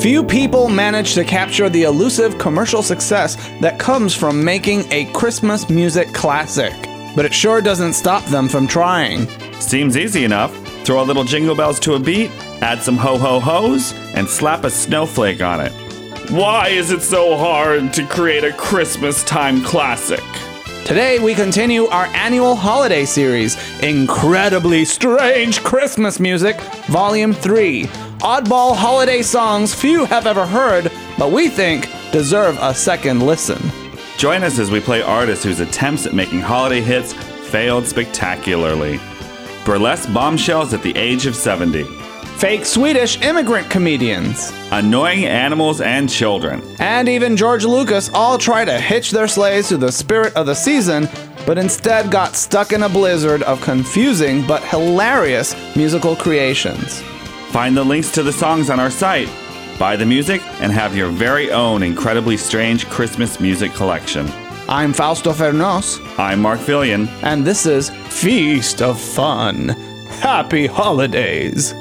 Few people manage to capture the elusive commercial success that comes from making a Christmas music classic. But it sure doesn't stop them from trying. Seems easy enough. Throw a little jingle bells to a beat, add some ho-ho-hos, and slap a snowflake on it. Why is it so hard to create a Christmas time classic? Today we continue our annual holiday series, Incredibly Strange Christmas Music, Volume 3. Oddball holiday songs few have ever heard, but we think deserve a second listen. Join us as we play artists whose attempts at making holiday hits failed spectacularly. Burlesque bombshells at the age of 70. Fake Swedish immigrant comedians. Annoying animals and children. And even George Lucas all try to hitch their sleighs to the spirit of the season, but instead got stuck in a blizzard of confusing but hilarious musical creations. Find the links to the songs on our site. Buy the music and have your very own incredibly strange Christmas music collection. I'm Fausto Fernos. I'm Mark Fillion. And this is Feast of Fun. Happy holidays.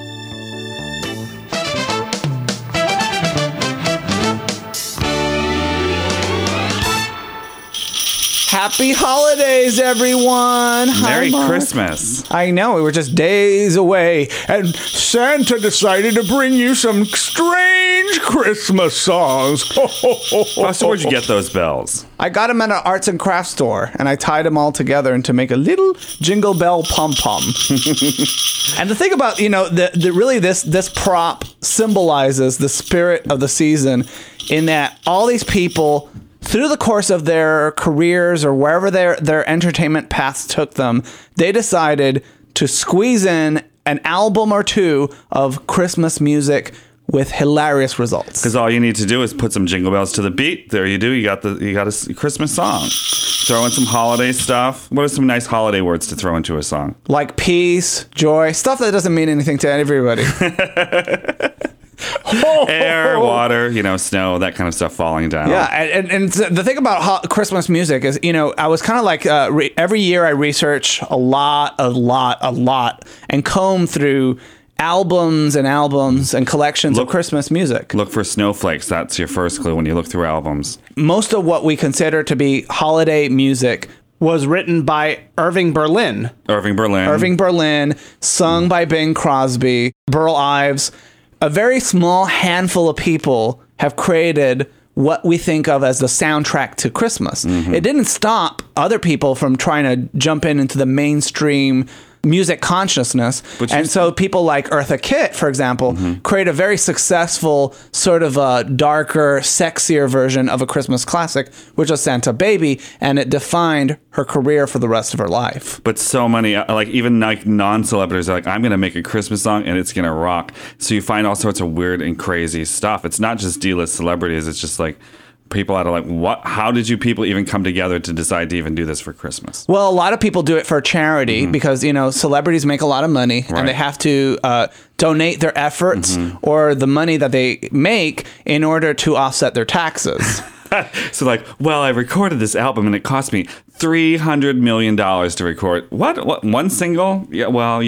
Happy holidays, everyone! Merry Christmas. I know, we were just days away, and Santa decided to bring you some strange Christmas songs. Buster, where'd you get those bells? I got them at an arts and crafts store, and I tied them all together to make a little jingle bell pom-pom. And the thing about, this prop symbolizes the spirit of the season in that all these people, through the course of their careers or wherever their entertainment paths took them, they decided to squeeze in an album or two of Christmas music with hilarious results. Because all you need to do is put some jingle bells to the beat. There you do. You got a Christmas song. Throw in some holiday stuff. What are some nice holiday words to throw into a song? Like peace, joy, stuff that doesn't mean anything to everybody. Air, water, snow, that kind of stuff falling down. Yeah, and the thing about Christmas music is, I was kind of like, every year I research a lot, and comb through albums and collections of Christmas music. Look for snowflakes. That's your first clue when you look through albums. Most of what we consider to be holiday music was written by Irving Berlin, sung by Bing Crosby, Burl Ives. A very small handful of people have created what we think of as the soundtrack to Christmas. Mm-hmm. It didn't stop other people from trying to jump into the mainstream music consciousness. So people like Eartha Kitt, for example, create a very successful sort of a darker, sexier version of a Christmas classic, which was Santa Baby, and it defined her career for the rest of her life. But so many, even non-celebrities are like, I'm going to make a Christmas song and it's going to rock. So you find all sorts of weird and crazy stuff. It's not just D-list celebrities. It's just like people that are like, what? How did you people even come together to decide to even do this for Christmas? Well, a lot of people do it for charity because, celebrities make a lot of money and they have to donate their efforts or the money that they make in order to offset their taxes. So I recorded this album and it cost me $300 million to record. What? One single? Yeah,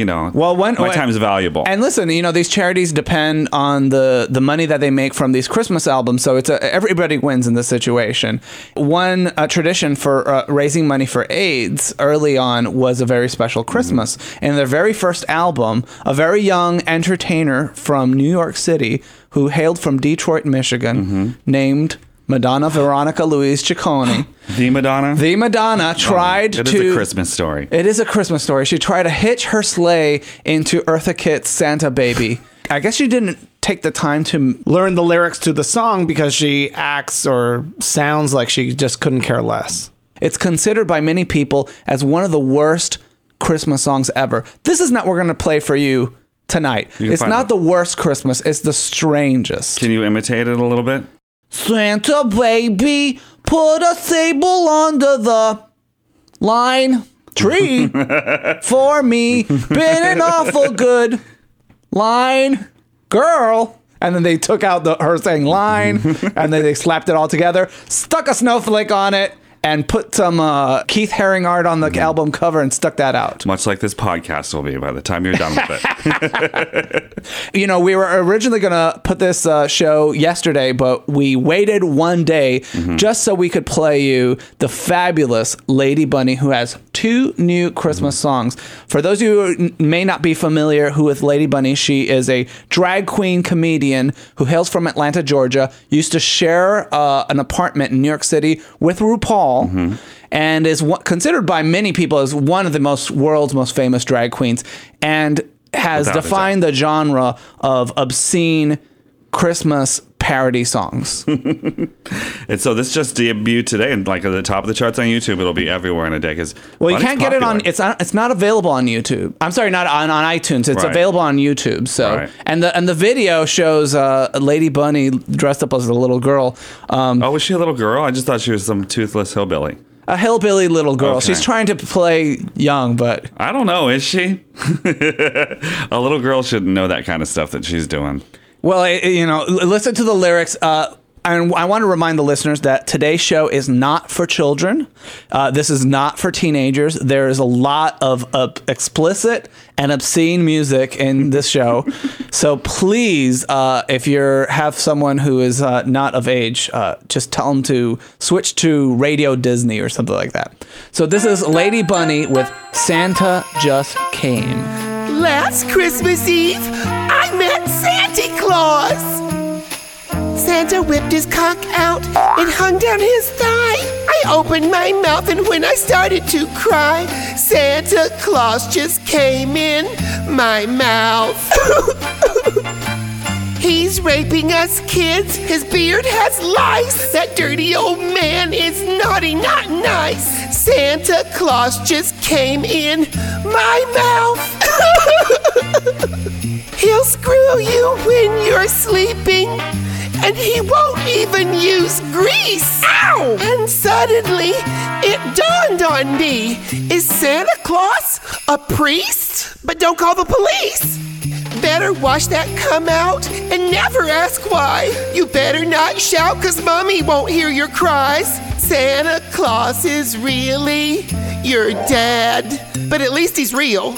my time is valuable. And listen, these charities depend on the money that they make from these Christmas albums. So everybody wins in this situation. One tradition for raising money for AIDS early on was a very special Christmas. In their very first album, a very young entertainer from New York City who hailed from Detroit, Michigan, named Madonna Veronica Louise Ciccone. The Madonna tried to... It is a Christmas story. It is a Christmas story. She tried to hitch her sleigh into Eartha Kitt's Santa Baby. I guess she didn't take the time to learn the lyrics to the song because she acts or sounds like she just couldn't care less. It's considered by many people as one of the worst Christmas songs ever. This is not what we're going to play for you tonight. It's not the worst Christmas. It's the strangest. Can you imitate it a little bit? Santa baby, put a sable under the line tree for me. Been an awful good line girl. And then they took out her saying line, and then they slapped it all together, stuck a snowflake on it, and put some Keith Haring art on the album cover and stuck that out. Much like this podcast will be by the time you're done with it. You know, we were originally going to put this show yesterday, but we waited one day just so we could play you the fabulous Lady Bunny, who has 2 new Christmas songs. For those of you who may not be familiar with Lady Bunny, she is a drag queen comedian who hails from Atlanta, Georgia, used to share an apartment in New York City with RuPaul, and is considered by many people as one of the world's most famous drag queens, and has Without a defined the genre of obscene Christmas parody songs. And so this just debuted today, and like at the top of the charts on YouTube, it'll be everywhere in a day. Because Well, you can't get it on. It's not available on YouTube. I'm sorry, not on iTunes. It's Right. available on YouTube. So Right. and the video shows Lady Bunny dressed up as a little girl, Oh, was she a little girl? I just thought she was some toothless hillbilly. a hillbilly little girl. Okay. She's trying to play young, but I don't know. Is she? A little girl should know that kind of stuff that she's doing. well, listen to the lyrics. And I want to remind the listeners that today's show is not for children. This is not for teenagers. There is a lot of explicit and obscene music in this show. So please, if you have someone who is not of age, just tell them to switch to Radio Disney or something like that. So this is Lady Bunny with Santa Just Came. Last Christmas Eve, I met Santa Claus. Santa whipped his cock out and hung down his thigh. I opened my mouth, and when I started to cry, Santa Claus just came in my mouth. He's raping us kids. His beard has lice. That dirty old man is naughty, not nice. Santa Claus just came in my mouth. He'll screw you when you're sleeping, and he won't even use grease. Ow! And suddenly, it dawned on me. Is Santa Claus a priest? But don't call the police. Better wash that cum out and never ask why. You better not shout, 'cause Mommy won't hear your cries. Santa Claus is really your dad. But at least he's real.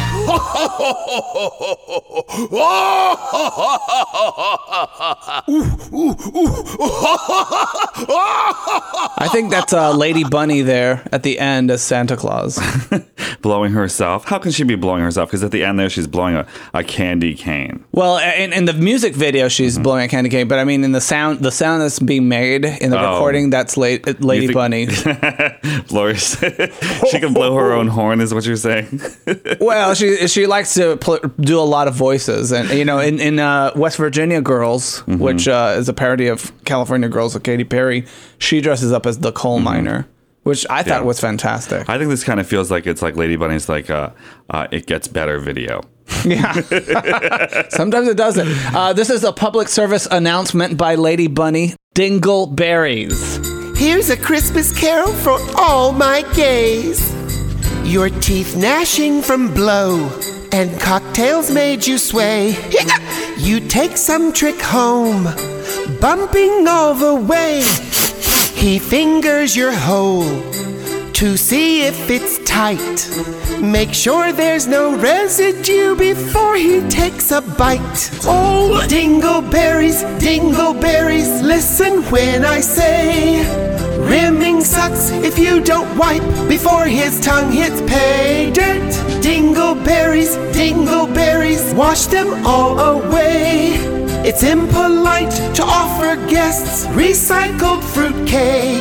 I think that's Lady Bunny there at the end as Santa Claus. Blowing herself. How can she be blowing herself? Because at the end there, she's blowing a candy cane. Well, in the music video, she's blowing a candy cane, but I mean, in the sound that's being made in the recording, that's Lady Bunny. Blow she can blow her own horn, is what you're saying? Well, she likes to do a lot of voices, and in West Virginia Girls, which is a parody of California Girls with Katy Perry, she dresses up as the coal miner, which I thought was fantastic. I think this kind of feels like it's like Lady Bunny's like It Gets Better video. Yeah, sometimes it doesn't. This is a public service announcement by Lady Bunny. Dingleberries. Here's a Christmas carol for all my gays. Your teeth gnashing from blow, and cocktails made you sway. You take some trick home, bumping all the way. He fingers your hole to see if it's tight. Make sure there's no residue before he takes a bite. Oh, dingleberries, dingleberries, listen when I say rimming sucks if you don't wipe before his tongue hits pay dirt. Dingleberries, dingleberries, wash them all away. It's impolite to offer guests recycled fruitcake.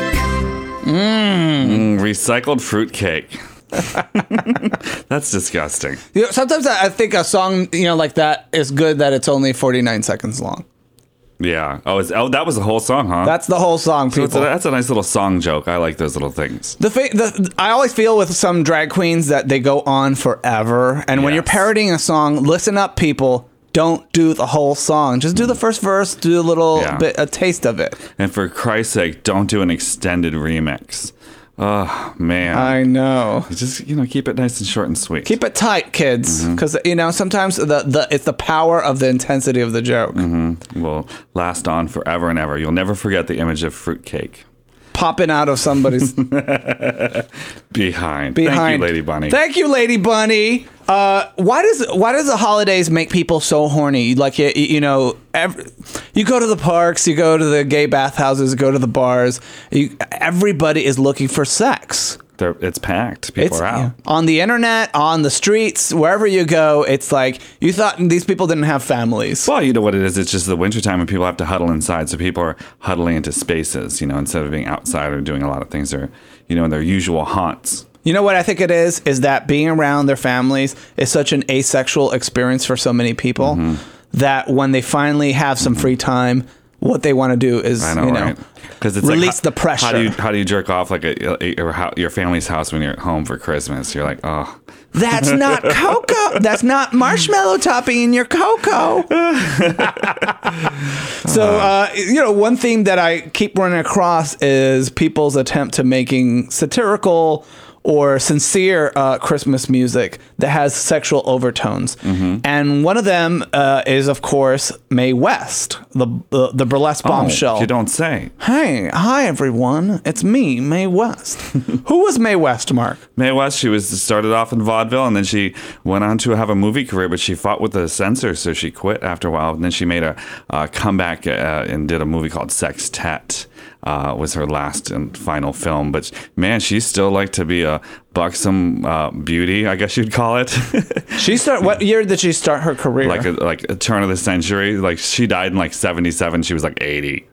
Recycled fruitcake. That's disgusting. Sometimes I think a song like that is good that it's only 49 seconds long. Yeah. Oh, that was the whole song, huh? That's the whole song, people. So that's a nice little song joke. I like those little things. I always feel with some drag queens that they go on forever. And when you're Yes. parodying a song, listen up, people. Don't do the whole song. Just do the first verse, do a little bit, a taste of it. And for Christ's sake, don't do an extended remix. Oh, man. I know. Just, keep it nice and short and sweet. Keep it tight, kids, because sometimes it's the power of the intensity of the joke. Will last on forever and ever. You'll never forget the image of fruitcake. popping out of somebody's behind. Thank you, Lady Bunny. Thank you, Lady Bunny. Why does the holidays make people so horny? Like you know, you go to the parks, you go to the gay bathhouses, go to the bars. Everybody is looking for sex. It's packed. People are out. On the internet, on the streets, wherever you go, it's like you thought these people didn't have families. Well, you know what it is? It's just the wintertime and people have to huddle inside. So people are huddling into spaces, you know, instead of being outside or doing a lot of things or, you know, in their usual haunts. You know what I think it is that being around their families is such an asexual experience for so many people that when they finally have some free time, what they want to do is, right? Because it's release the pressure. How do you jerk off like your family's house when you're at home for Christmas? You're like, oh, that's not cocoa. That's not marshmallow topping in your cocoa. So, you know, one theme that I keep running across is people's attempt to making satirical or sincere Christmas music that has sexual overtones. And one of them is, of course, Mae West, the burlesque bombshell. You don't say. Hey, hi, everyone. It's me, Mae West. Who was Mae West, Mark? Mae West, she started off in vaudeville, and then she went on to have a movie career, but she fought with the censors, so she quit after a while. And then she made a comeback and did a movie called Sextet. Was her last and final film, but man, she still liked to be a buxom beauty, I guess you'd call it. What year did she start her career? Like a turn of the century. Like she died in like 1977. She was like 80.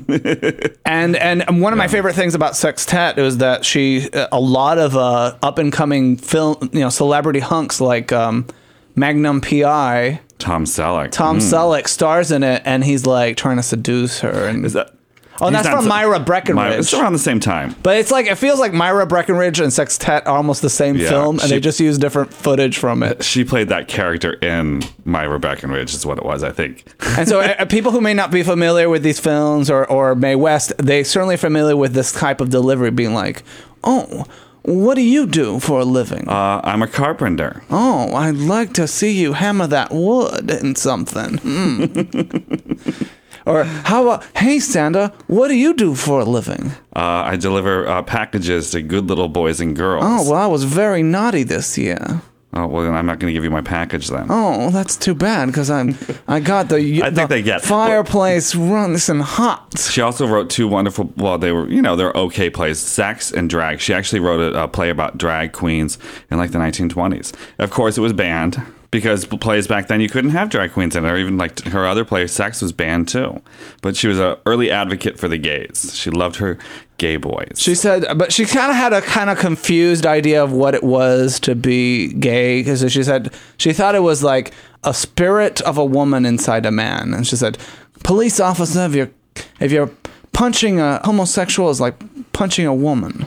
and one of my favorite things about Sextet is that a lot of up and coming film, you know, celebrity hunks like Magnum PI. Tom Selleck. Selleck stars in it, and he's like trying to seduce her. And is that? Oh, and that's from Myra Breckinridge. It's around the same time. But it's like, it feels like Myra Breckinridge and Sextet are almost the same film, and they just use different footage from it. She played that character in Myra Breckinridge is what it was, I think. And so people who may not be familiar with these films or Mae West, they certainly are familiar with this type of delivery being like, oh, what do you do for a living? I'm a carpenter. Oh, I'd like to see you hammer that wood in something. Or how about, hey, Santa, what do you do for a living? I deliver packages to good little boys and girls. Oh, well, I was very naughty this year. Oh, well, then I'm not going to give you my package then. Oh, that's too bad, because I got the fireplace runs and hot. She also wrote two wonderful, well, they're okay plays, Sex and Drag. She actually wrote a play about drag queens in like the 1920s. Of course, it was banned. Because plays back then, you couldn't have drag queens in it, or even like her other play, Sex, was banned too. But she was an early advocate for the gays. She loved her gay boys. She said, but she kind of had a kind of confused idea of what it was to be gay, because she said she thought it was like a spirit of a woman inside a man. And she said, police officer, if you're punching a homosexual, is like punching a woman.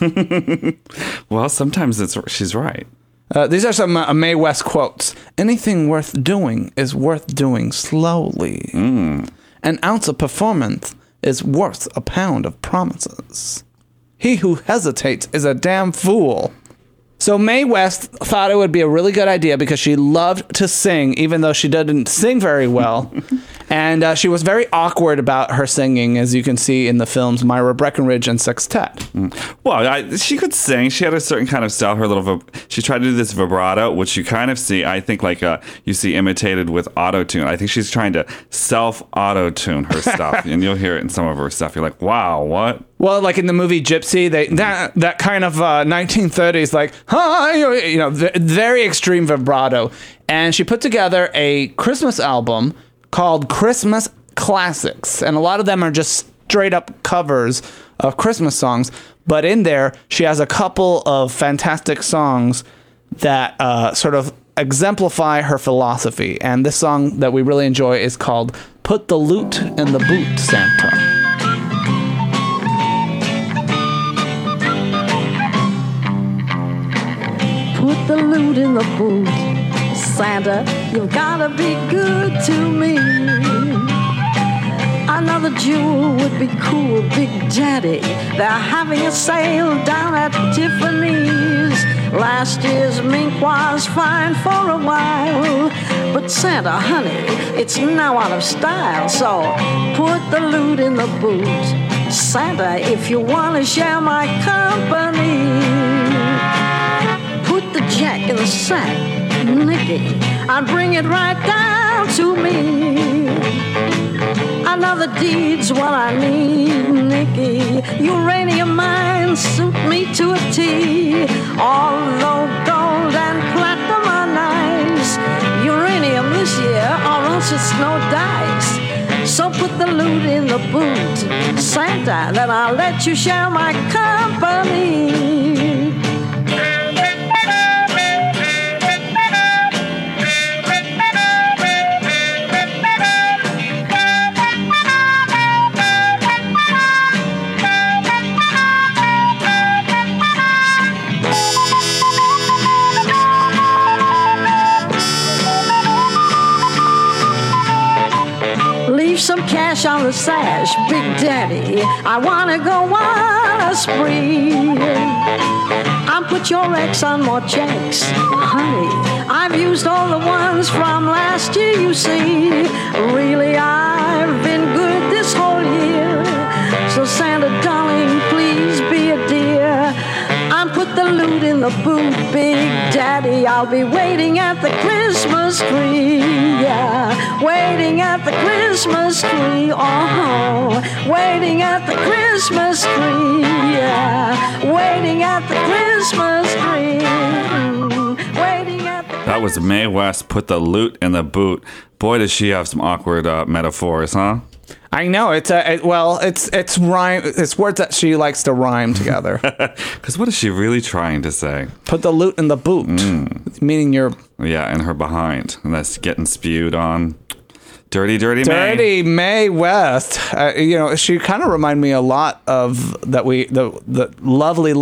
Well, sometimes she's right. These are some Mae West quotes. Anything worth doing is worth doing slowly. An ounce of performance is worth a pound of promises. He who hesitates is a damn fool. So Mae West thought it would be a really good idea because she loved to sing, even though she didn't sing very well. And she was very awkward about her singing, as you can see in the films Myra Breckinridge and Sextet. Well, she could sing. She had a certain kind of style. She tried to do this vibrato, which you kind of see, I think, like you see imitated with auto-tune. I think she's trying to self-auto-tune her stuff, and you'll hear it in some of her stuff. You're like, wow, what? Well, like in the movie Gypsy, that kind of 1930s, like, very extreme vibrato. And she put together a Christmas album called Christmas Classics. And a lot of them are just straight up covers of Christmas songs. But in there, she has a couple of fantastic songs that sort of exemplify her philosophy. And this song that we really enjoy is called Put the Loot in the Boot, Santa. Put the loot in the boot, Santa, you've gotta be good to me. Another jewel would be cool, Big Daddy. They're having a sale down at Tiffany's. Last year's mink was fine for a while, but Santa, honey, it's now out of style. So put the loot in the boot, Santa, if you want to share my company, put the jack in the sack, Nicky, and bring it right down to me. Another deed's what I need, Nicky. Uranium mines suit me to a T. Although gold and platinum are nice, uranium this year, or else it's no dice. So put the loot in the boot, Santa, then I'll let you share my company. Some cash on the sash, Big Daddy, I wanna go on a spree. I'll put your ex on more checks, honey. I've used all the ones from last year, you see. Really, I've been good this whole year. So Santa, darling, please be a dear. I'll put the loot in the boot, Big Daddy. I'll be waiting at the Christmas tree, yeah. Waiting at the Christmas tree, oh. Waiting at the Christmas tree, yeah. Waiting at the Christmas tree. Waiting at the That was Mae West, Put the Loot in the Boot. Boy, does she have some awkward metaphors, huh? I know it's it's rhyme. It's words that she likes to rhyme together. Because what is she really trying to say? Put the loot in the boot, meaning you're in her behind, and that's getting spewed on. Dirty Mae. Mae West. She kind of reminded me a lot of the lovely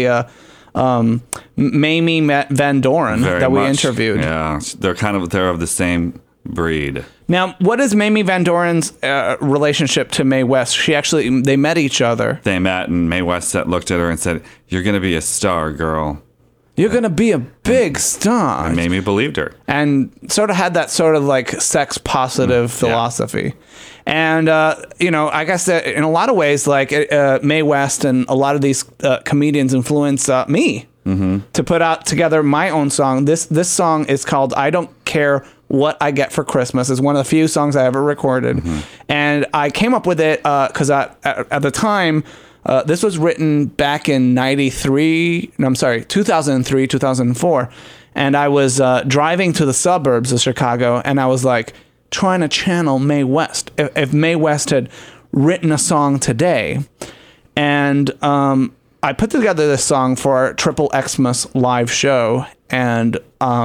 Mamie Van Doren Very we much. interviewed. Yeah, they're of the same breed. Now, what is Mamie Van Doren's relationship to Mae West? They met each other. They met, and Mae West looked at her and said, "You're going to be a star, girl." You're going to be a big star. And Mamie believed her. And sort of had that sort of like sex positive philosophy. And, I guess that in a lot of ways, like Mae West and a lot of these comedians influenced me to put out together my own song. This song is called I Don't Care What I Get for Christmas. It's one of the few songs I ever recorded. And I came up with it because at the time, this was written back in 2003, 2004. And I was driving to the suburbs of Chicago, and I was like trying to channel Mae West. If Mae West had written a song today, and I put together this song for our Triple Xmas live show, and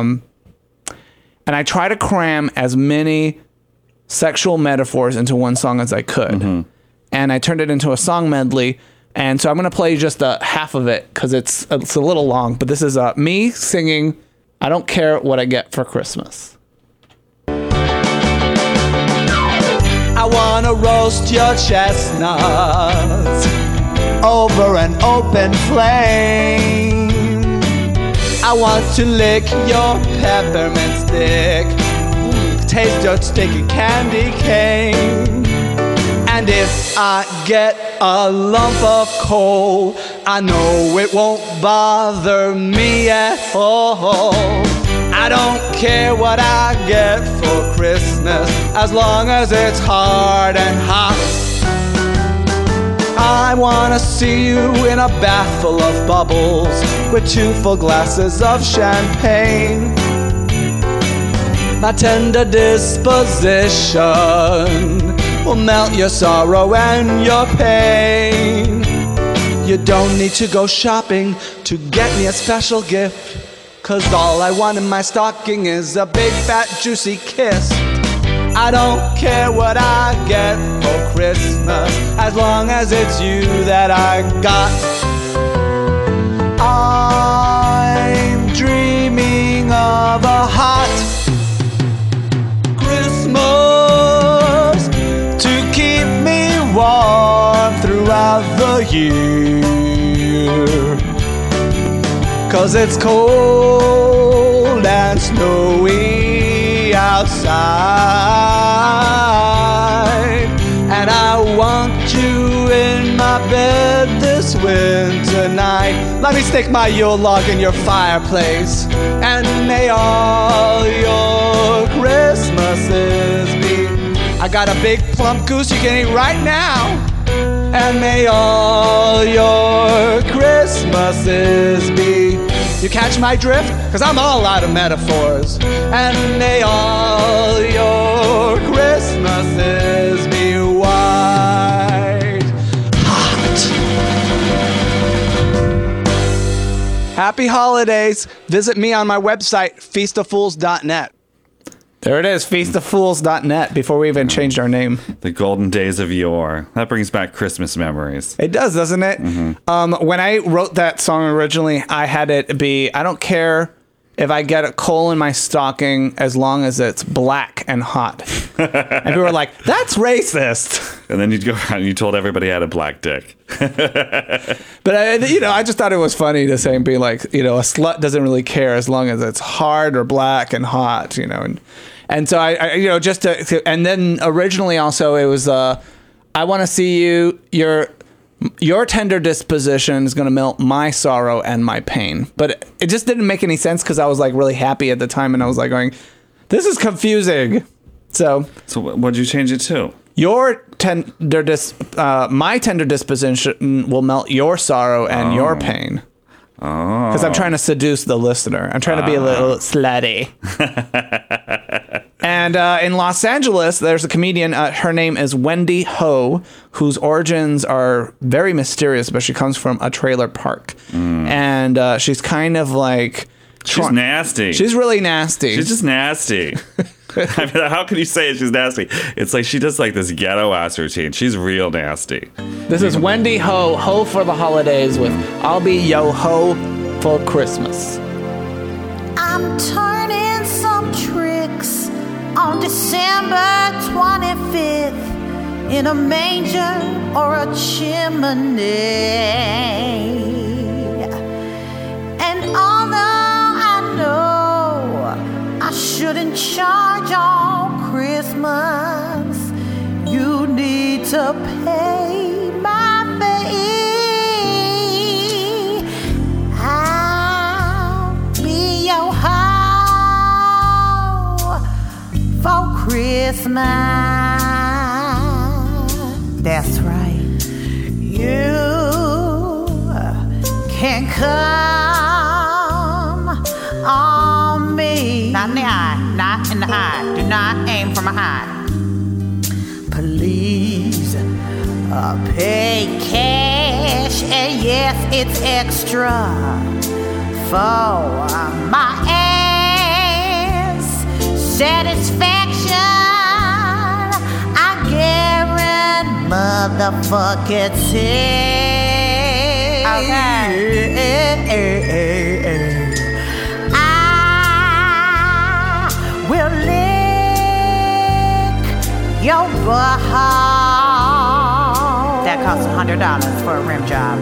I try to cram as many sexual metaphors into one song as I could. And I turned it into a song medley. And so I'm going to play just half of it because it's a little long. But this is me singing I Don't Care What I Get for Christmas. I want to roast your chestnuts over an open flame. I want to lick your peppermint stick, taste your sticky candy cane. And if I get a lump of coal, I know it won't bother me at all. I don't care what I get for Christmas, as long as it's hard and hot. I wanna see you in a bath full of bubbles, with 2 full glasses of champagne. My tender disposition will melt your sorrow and your pain. You don't need to go shopping to get me a special gift, 'cause all I want in my stocking is a big fat juicy kiss. I don't care what I get for Christmas, as long as it's you that I got. I'm dreaming of a hot Christmas to keep me warm throughout the year. 'Cause it's cold and snowy outside, and I want you in my my bed this winter night. Let me stick my Yule log in your fireplace. And may all your Christmases be. I got a big plump goose you can eat right now. And may all your Christmases be. You catch my drift? Cause I'm all out of metaphors. And may all your Christmases be white hot. Happy holidays. Visit me on my website, feastoffools.net. There it is, feastoffools.net, before we even changed our name. The golden days of yore. That brings back Christmas memories. It does, doesn't it? Mm-hmm. When I wrote that song originally, I had it be, I don't care if I get a coal in my stocking as long as it's black and hot. And people were like, that's racist. And then you'd go around and you told everybody I had a black dick. But I just thought it was funny to say and be like, a slut doesn't really care as long as it's hard or black and hot, and so I just to and then originally also it was I want to see you, your tender disposition is going to melt my sorrow and my pain. But it just didn't make any sense because I was like really happy at the time and I was like going, this is confusing. So what'd you change it to? My tender disposition will melt your sorrow and your pain. Oh. Because I'm trying to seduce the listener. I'm trying to be a little slutty. And in Los Angeles, there's a comedian. Her name is Wendy Ho, whose origins are very mysterious, but she comes from a trailer park. And she's kind of like... She's nasty. She's really nasty. She's just nasty. I mean, how can you say she's nasty? It's like she does like this ghetto ass routine. She's real nasty. This is Wendy Ho, Ho for the Holidays with I'll Be Yo Ho for Christmas. I'm turning some tricks on December 25th in a manger or a chimney. And although I know I shouldn't charge on Christmas, you need to pay my fee. I'll be your hoe for Christmas. That's right. You can come on me. Not in the eye, not in the eye. Do not aim for my eye. Please pay cash, and yes, it's extra for my ass satisfaction. I guarantee motherfucking it. Okay. I will lick your butthole. That costs $100 for a rim job.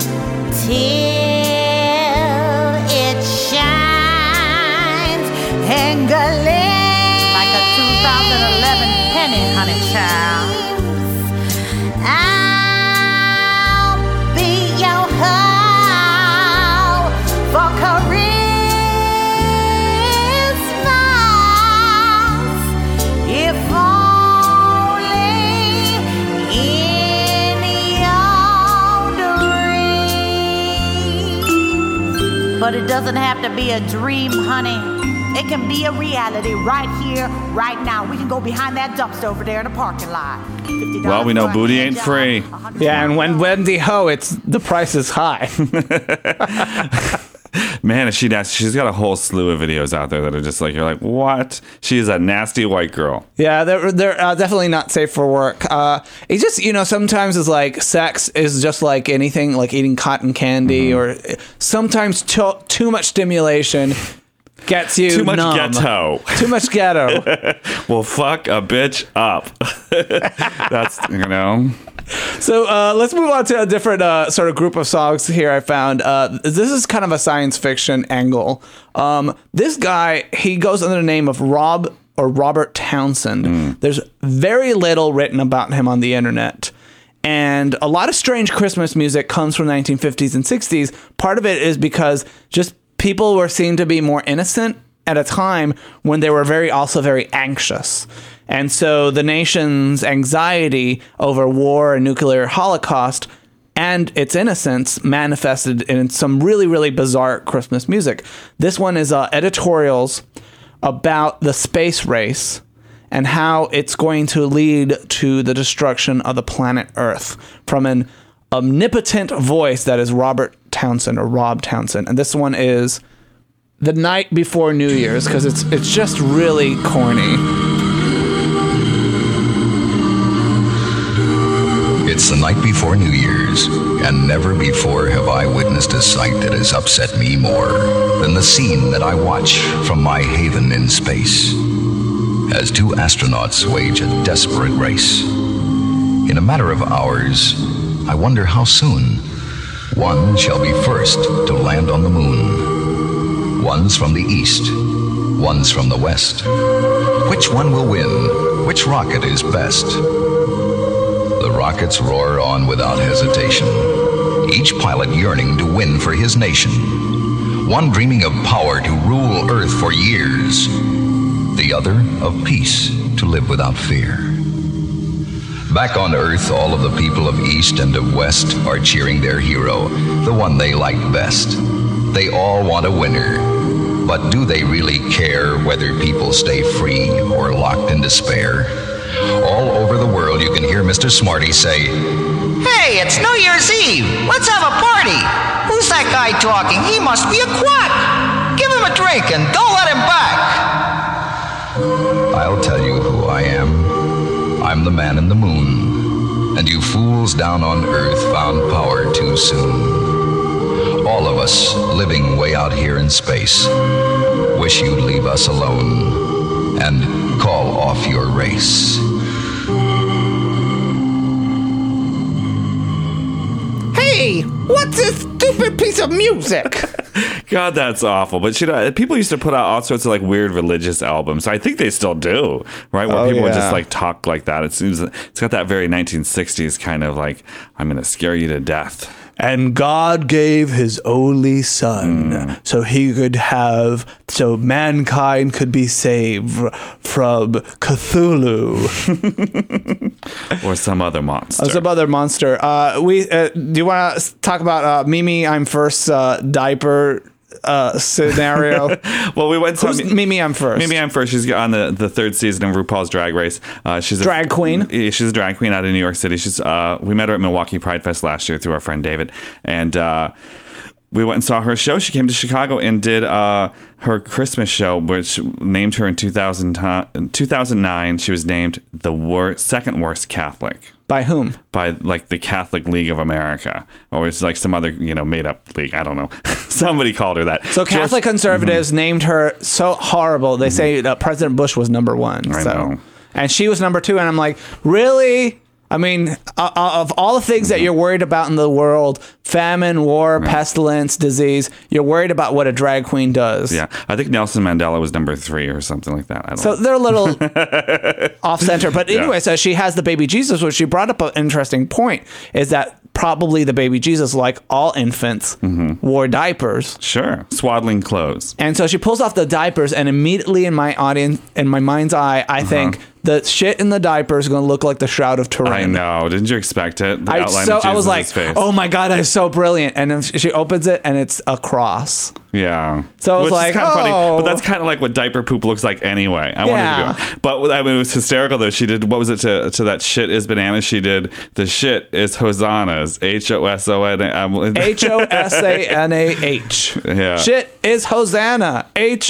Till it shines and gleams like a 2011 penny, honey child. I'll be your hoe for Christmas. If only in your dreams. But it doesn't have to be a dream, honey. It can be a reality right here, right now. We can go behind that dumpster over there in the parking lot. Well, we know booty ain't free. Yeah, and when Wendy Ho, the price is high. Man, is she nasty. She's got a whole slew of videos out there that are just like, you're like, what? She is a nasty white girl. Yeah, they're definitely not safe for work. It just, sometimes it's like sex is just like anything, like eating cotton candy, or sometimes too much stimulation gets you too much numb. ghetto. Too much ghetto. Well, fuck a bitch up. That's, So let's move on to a different sort of group of songs here I found. This is kind of a science fiction angle. This guy, he goes under the name of Robert Townsend. There's very little written about him on the internet. And a lot of strange Christmas music comes from the 1950s and 60s. Part of it is because just people were seen to be more innocent at a time when they were also very anxious. And so the nation's anxiety over war and nuclear holocaust and its innocence manifested in some really, really bizarre Christmas music. This one is editorials about the space race and how it's going to lead to the destruction of the planet Earth from an omnipotent voice that is Rob Townsend. And this one is The Night Before New Year's, because it's just really corny. It's the night before New Year's, and never before have I witnessed a sight that has upset me more than the scene that I watch from my haven in space, as two astronauts wage a desperate race. In a matter of hours, I wonder how soon one shall be first to land on the moon. One's from the east, one's from the west. Which one will win? Which rocket is best? The rockets roar on without hesitation, each pilot yearning to win for his nation. One dreaming of power to rule Earth for years, the other of peace to live without fear. Back on Earth, all of the people of East and of West are cheering their hero, the one they like best. They all want a winner, but do they really care whether people stay free or locked in despair? All over the world you can hear Mr. Smarty say, "Hey, it's New Year's Eve. Let's have a party. Who's that guy talking? He must be a quack. Give him a drink and don't let him back." I'll tell you who I am. I'm the man in the moon, and you fools down on Earth found power too soon. All of us living way out here in space wish you'd leave us alone and call off your race. Hey, what's this stupid piece of music? God, that's awful. But people used to put out all sorts of like weird religious albums. I think they still do, right? Where people would just like talk like that. It seems it's got that very 1960s kind of like, I'm going to scare you to death. And God gave his only son so mankind could be saved from Cthulhu. Or some other monster. Do you want to talk about Mimi I'm First diaper scenario? Well, we went to Mimi I'm First. Mimi I'm First. She's on the third season of RuPaul's Drag Race. She's a drag queen. She's a drag queen out of New York City. We met her at Milwaukee Pride Fest last year through our friend David, and we went and saw her show. She came to Chicago and did her Christmas show, which named her in 2009. She was named the second worst Catholic. By whom? By like the Catholic League of America, or it's like some other made up league. I don't know. Somebody called her that. So Catholic conservatives named her so horrible. They say that President Bush was number one. I know. And she was number two. And I'm like, really? I mean, of all the things that you're worried about in the world, famine, war, pestilence, disease, you're worried about what a drag queen does. Yeah. I think Nelson Mandela was number 3 or something like that. I don't know. They're a little off center. But anyway, so she has the baby Jesus, which she brought up an interesting point, is that probably the baby Jesus, like all infants, wore diapers. Sure. Swaddling clothes. And so she pulls off the diapers, and immediately in my mind's eye, I think the shit in the diaper is going to look like the Shroud of Turin. I know. Didn't you expect it? I was like, oh my God, that is so brilliant. And then she opens it, and it's a cross. Yeah. So I was like, kind of funny, but that's kind of like what diaper poop looks like anyway. I wanted to go. But I mean, it was hysterical though. She did, what was it to that shit is bananas? She did the shit is hosannas. Hosanah. Hosanah. Yeah. Shit is Hosanna.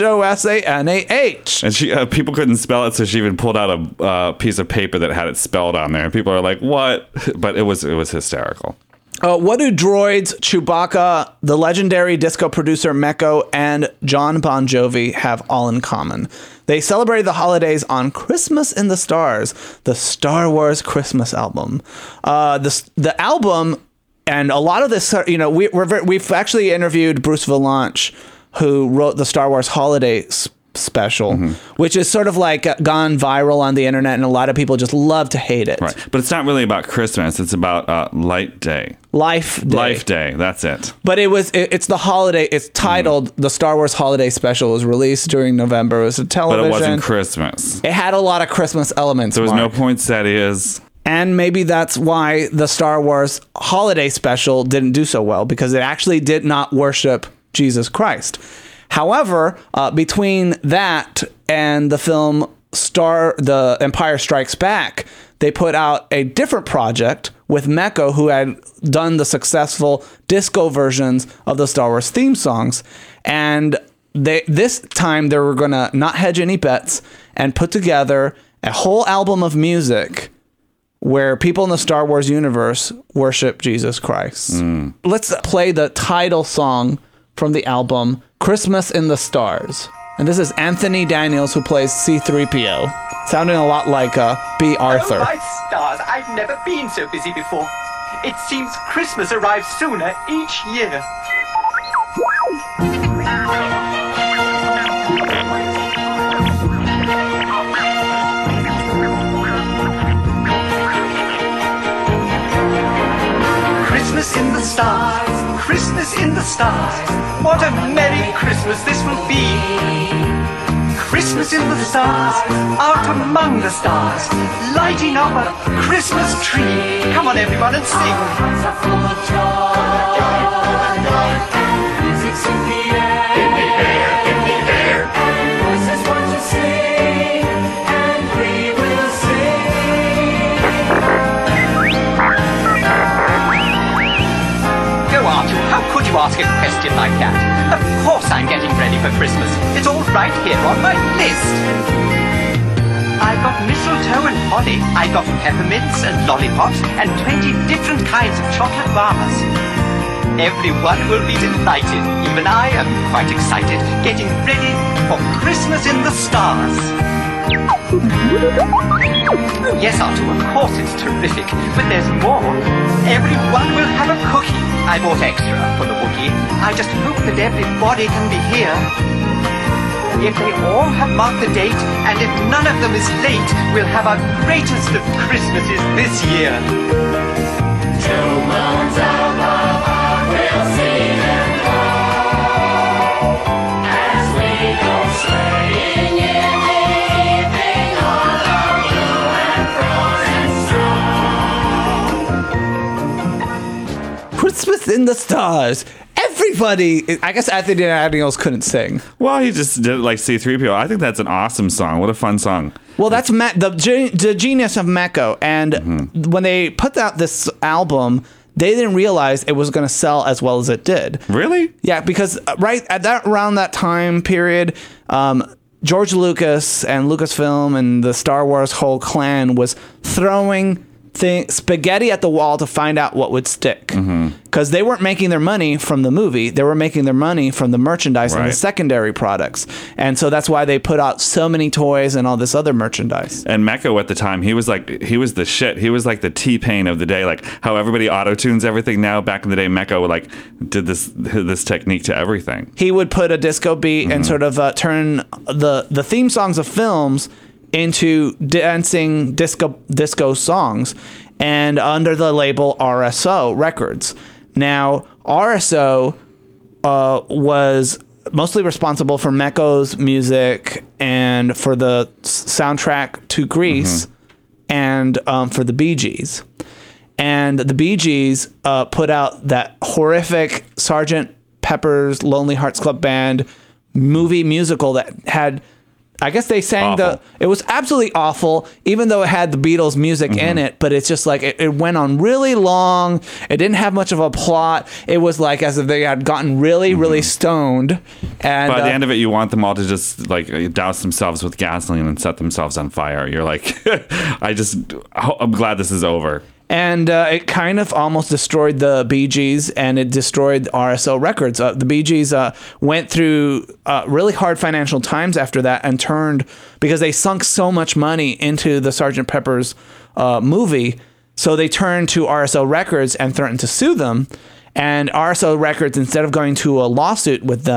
Hosanah. And people couldn't spell it, so she even pulled out a piece of paper that had it spelled on there. And people are like, what? But it was hysterical. What do droids, Chewbacca, the legendary disco producer Mecco, and John Bon Jovi have all in common? They celebrated the holidays on Christmas in the Stars, the Star Wars Christmas album. The album, and a lot of this, we've actually interviewed Bruce Vilanch, who wrote the Star Wars holiday special, which is sort of like gone viral on the internet, and a lot of people just love to hate it. Right. But it's not really about Christmas. It's about Light Day. Life Day. Life Day. That's it. But it's the holiday. It's titled the Star Wars Holiday Special. It was released during November. It was a television. But it wasn't Christmas. It had a lot of Christmas elements. There was no Mark. poinsettias. And maybe that's why the Star Wars Holiday Special didn't do so well, because it actually did not worship Jesus Christ. However, between that and the film The Empire Strikes Back, they put out a different project with Mecco, who had done the successful disco versions of the Star Wars theme songs. And this time they were going to not hedge any bets and put together a whole album of music where people in the Star Wars universe worship Jesus Christ. Let's play the title song from the album, Christmas in the Stars. And this is Anthony Daniels, who plays C-3PO, sounding a lot like B. Arthur. Oh, my stars, I've never been so busy before. It seems Christmas arrives sooner each year. Christmas in the stars, Christmas in the stars. What a merry Christmas this will be. Christmas in the stars, out among the stars, lighting up a Christmas tree. Come on everyone and sing. Music's in the air, in the air, in the air. And voices want to sing, and we will sing. Go Arthur, how could you ask a question like that? Of course I'm getting ready for Christmas. It's all right here on my list. I've got mistletoe and holly. I've got peppermints and lollipops and 20 different kinds of chocolate bars. Everyone will be delighted. Even I am quite excited, getting ready for Christmas in the stars. Yes, Arthur, of course it's terrific, but there's more. Everyone will have a cookie. I bought extra for the Wookiee. I just hope that everybody can be here. If they all have marked the date, and if none of them is late, we'll have our greatest of Christmases this year. Two moons above, we'll sing and blow as we go sleighing in the evening on the blue and frozen snow. Christmas in the Stars. Everybody, I guess Anthony Daniels couldn't sing. Well, he just did it like C-3PO. I think that's an awesome song. What a fun song. Well, that's the genius of Mecco. And when they put out this album, they didn't realize it was going to sell as well as it did. Really? Yeah, because right at around that time period, George Lucas and Lucasfilm and the Star Wars whole clan was throwing spaghetti at the wall to find out what would stick, because they weren't making their money from the movie. They were making their money from the merchandise and the secondary products. And so that's why they put out so many toys and all this other merchandise. And Mecco at the time, he was the shit. He was like the T-Pain of the day, like how everybody auto-tunes everything now. Back in the day, Mecco like did this technique to everything. He would put a disco beat and sort of turn the theme songs of films into dancing disco songs, and under the label RSO Records. Now, RSO was mostly responsible for Mecco's music and for the soundtrack to Grease and for the Bee Gees. And the Bee Gees put out that horrific Sgt. Pepper's Lonely Hearts Club Band movie musical that had, I guess they sang it was absolutely awful, even though it had the Beatles music in it, but it's just like, it went on really long. It didn't have much of a plot. It was like as if they had gotten really, really stoned. And by the end of it, you want them all to just like douse themselves with gasoline and set themselves on fire. You're like, I'm glad this is over. And it kind of almost destroyed the Bee Gees, and it destroyed RSO Records. The Bee Gees went through really hard financial times after that, and turned, because they sunk so much money into the Sgt. Pepper's movie, so they turned to RSO Records and threatened to sue them. And RSO Records, instead of going to a lawsuit with them,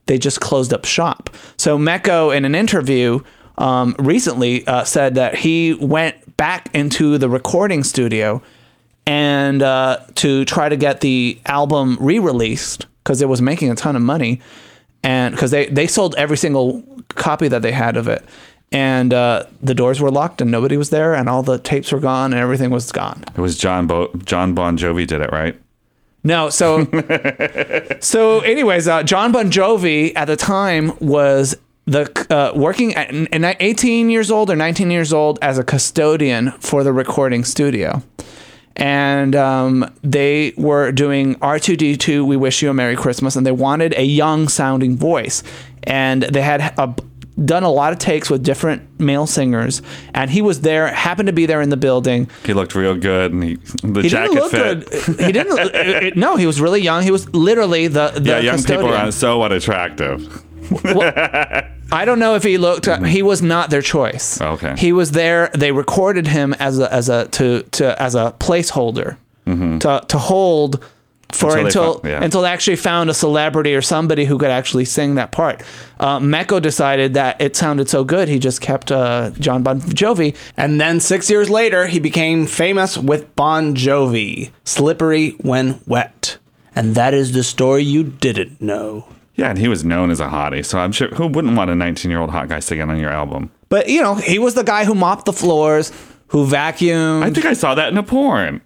they just closed up shop. So Mecco, in an interview recently, said that he went back into the recording studio and to try to get the album re-released because it was making a ton of money, and because they sold every single copy that they had of it. And the doors were locked and nobody was there and all the tapes were gone and everything was gone. It was John Bon Jovi did it, right? No, so anyways, John Bon Jovi at the time was working at 18 years old or 19 years old as a custodian for the recording studio. And they were doing R2-D2, We Wish You a Merry Christmas, and they wanted a young sounding voice. And they had done a lot of takes with different male singers, and he was there, happened to be there in the building. He looked real good, and the he jacket didn't look fit. Good. He didn't. No, he was really young. He was literally the young custodian. people are so unattractive. Well, I don't know if he looked. He was not their choice. Okay. He was there. They recorded him as a placeholder to hold for until they actually found a celebrity or somebody who could actually sing that part. Mecco decided that it sounded so good, he just kept John Bon Jovi. And then 6 years later, he became famous with Bon Jovi, Slippery When Wet. And that is the story you didn't know. Yeah, and he was known as a hottie, so I'm sure who wouldn't want a 19-year-old hot guy singing on your album? But, he was the guy who mopped the floors, who vacuumed. I think I saw that in a porn.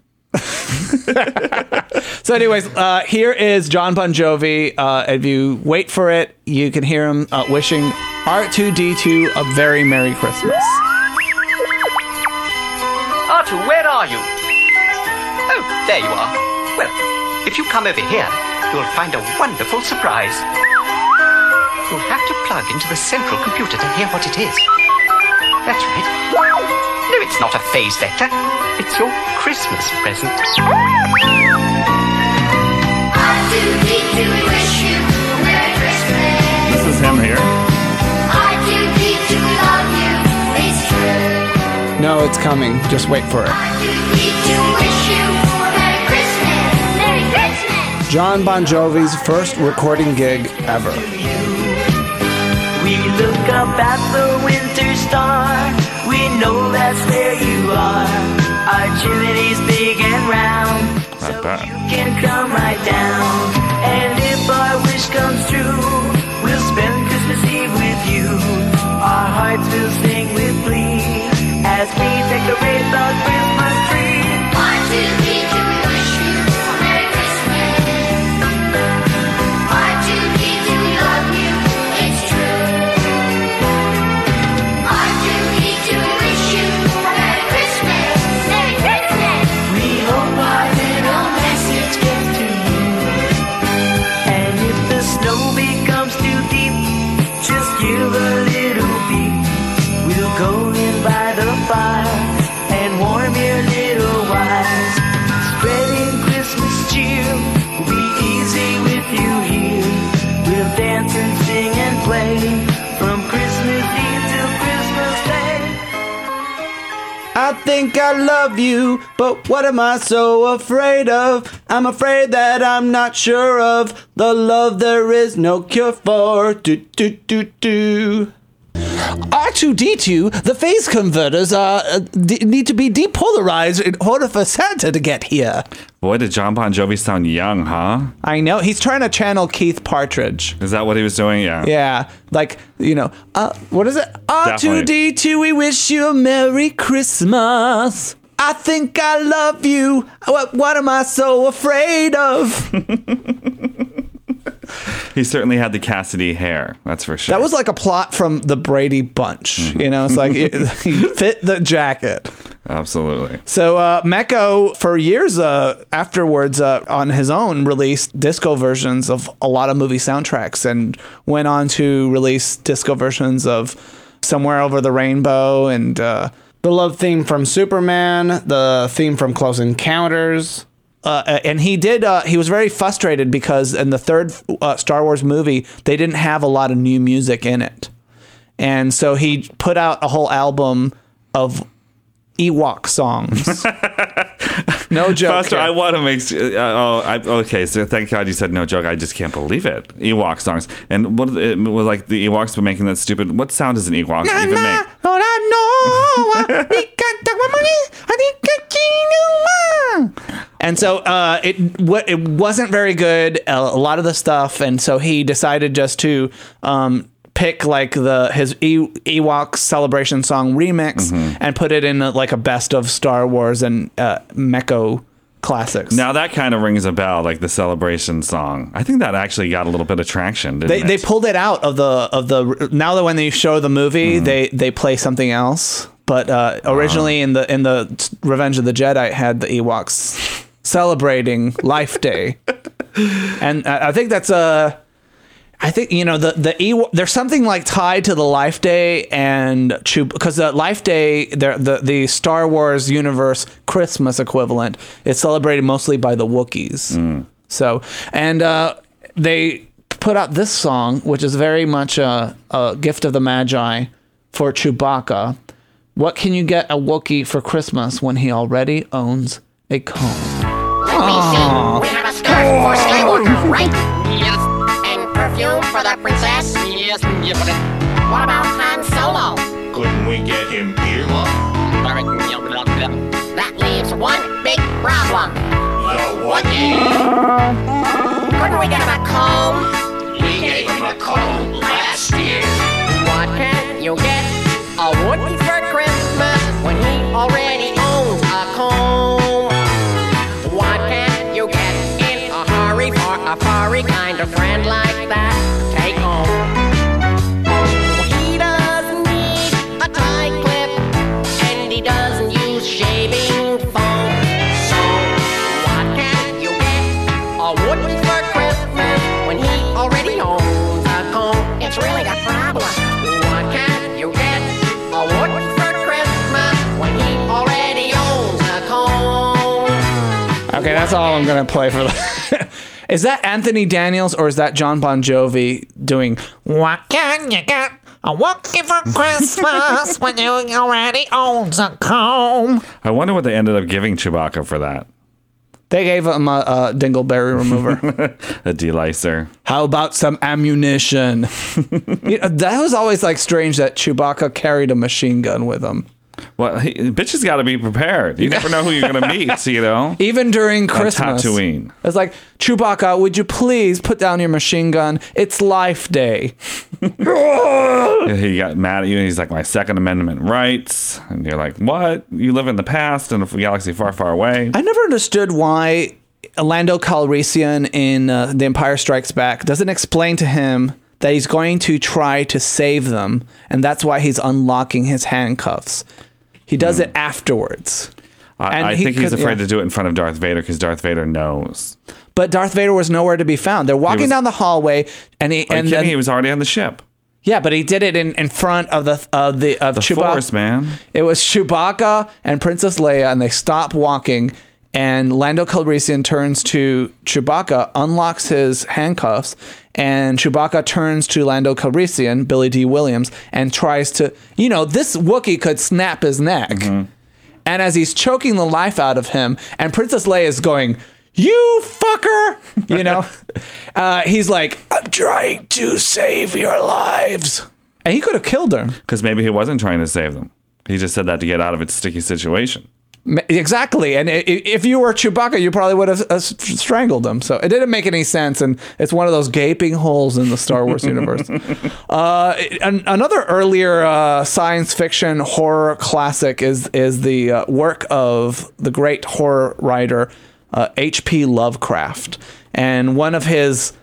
So anyways, here is John Bon Jovi. If you wait for it, you can hear him wishing R2-D2 a very Merry Christmas. R2, where are you? Oh, there you are. Well, if you come over here, you'll find a wonderful surprise. You'll have to plug into the central computer to hear what it is. That's right. No, it's not a phase vector. It's your Christmas present. R2-D2, we wish you a Merry Christmas. This is him here. R2-D2, we love you. It's true. No, it's coming. Just wait for it. R2-D2, we wish you a Merry Christmas. Merry Christmas. John Bon Jovi's first recording gig ever. We look up at the winter star. We know that's where you are. Our chimney's big and round, so you can come right down. And if our wish comes true, we'll spend Christmas Eve with you. Our hearts will sing with glee as we decorate the Christmas tree. R2-D2, we wish you a Merry Christmas. R2-D2, we love you. It's true. R2-D2, we wish you a Merry Christmas. Merry Christmas. We hope our little message gets to you. And if the snow becomes too deep, just give a little beep. We'll go in by the fire and warm your little wires. Spreading Christmas cheer will be easy with you here. We'll dance and sing and play from Christmas Eve till Christmas Day. I think I love you, but what am I so afraid of? I'm afraid that I'm not sure of the love there is no cure for. Do. R2-D2, the phase converters need to be depolarized in order for Santa to get here. Boy, did John Bon Jovi sound young, huh? I know. He's trying to channel Keith Partridge. Is that what he was doing? Yeah. Yeah. Like, what is it? R2-D2, we wish you a Merry Christmas. I think I love you. What am I so afraid of? He certainly had the Cassidy hair, that's for sure. That was like a plot from the Brady Bunch. It's like he fit the jacket. Absolutely. So Mecco, for years afterwards, on his own, released disco versions of a lot of movie soundtracks and went on to release disco versions of Somewhere Over the Rainbow and The love theme from Superman, the theme from Close Encounters. And he was very frustrated because in the third Star Wars movie, they didn't have a lot of new music in it. And so he put out a whole album of Ewok songs. No joke. Foster, here. I want to make. Okay. So thank God you said no joke. I just can't believe it. Ewok songs, and what it was like the Ewoks were making that stupid. What sound does an Ewok even make? And so it wasn't very good, a lot of the stuff, and so he decided just to pick like his Ewok Celebration song remix and put it in like a best of Star Wars and Mecco classics. Now that kind of rings a bell, like the Celebration song. I think that actually got a little bit of traction. They pulled it out of the now that when they show the movie, they play something else. But originally in the Revenge of the Jedi, it had the Ewoks celebrating Life Day, and I think that's I think the there's something like tied to the Life Day and because the Life Day, the Star Wars universe Christmas equivalent is celebrated mostly by the Wookiees. So they put out this song, which is very much a gift of the Magi for Chewbacca. What can you get a Wookiee for Christmas when he already owns a comb? Let me see. We have a scarf for Skywalker, right? Yes. And perfume for the princess? Yes. What about Han Solo? Couldn't we get him earmuffs? That leaves one big problem. The Wookiee. Couldn't we get him a comb? We gave him a comb last year. What can you get a Wookiee for Christmas when he already owns a comb? What can you get in a hurry for a furry kind of friend like that? Take home. He doesn't need a tie clip, and he doesn't use shaving foam. So what can you get a Wookiee for Christmas when he already owns a comb? It's really a problem. What can you get a Wookiee for Christmas when he already owns a comb? Okay, that's all I'm gonna play for the. Is that Anthony Daniels or is that John Bon Jovi doing "What can you get a Wookiee for Christmas when you already owns a comb"? I wonder what they ended up giving Chewbacca for that. They gave him a dingleberry remover. A delicer. How about some ammunition? That was always like strange that Chewbacca carried a machine gun with him. Well, bitches got to be prepared. You never know who you're going to meet, you know? Even during Christmas. Tatooine. It's like, Chewbacca, would you please put down your machine gun? It's Life Day. He got mad at you, and he's like, my Second Amendment rights. And you're like, what? You live in the past in a galaxy far, far away. I never understood why Lando Calrissian in The Empire Strikes Back doesn't explain to him that he's going to try to save them, and that's why he's unlocking his handcuffs. He does it afterwards. I think he's afraid to do it in front of Darth Vader because Darth Vader knows. But Darth Vader was nowhere to be found. They're walking down the hallway, and he was already on the ship. Yeah, but he did it in front of the Chewbacca. Force, man. It was Chewbacca and Princess Leia, and they stop walking. And Lando Calrissian turns to Chewbacca, unlocks his handcuffs, and Chewbacca turns to Lando Calrissian, Billy D. Williams, and tries to, this Wookiee could snap his neck. Mm-hmm. And as he's choking the life out of him, and Princess Leia is going, "You fucker," he's like, "I'm trying to save your lives." And he could have killed her. Because maybe he wasn't trying to save them. He just said that to get out of its sticky situation. Exactly. And if you were Chewbacca, you probably would have strangled him. So it didn't make any sense. And it's one of those gaping holes in the Star Wars universe. Another earlier science fiction horror classic is the work of the great horror writer H.P. Lovecraft. And one of his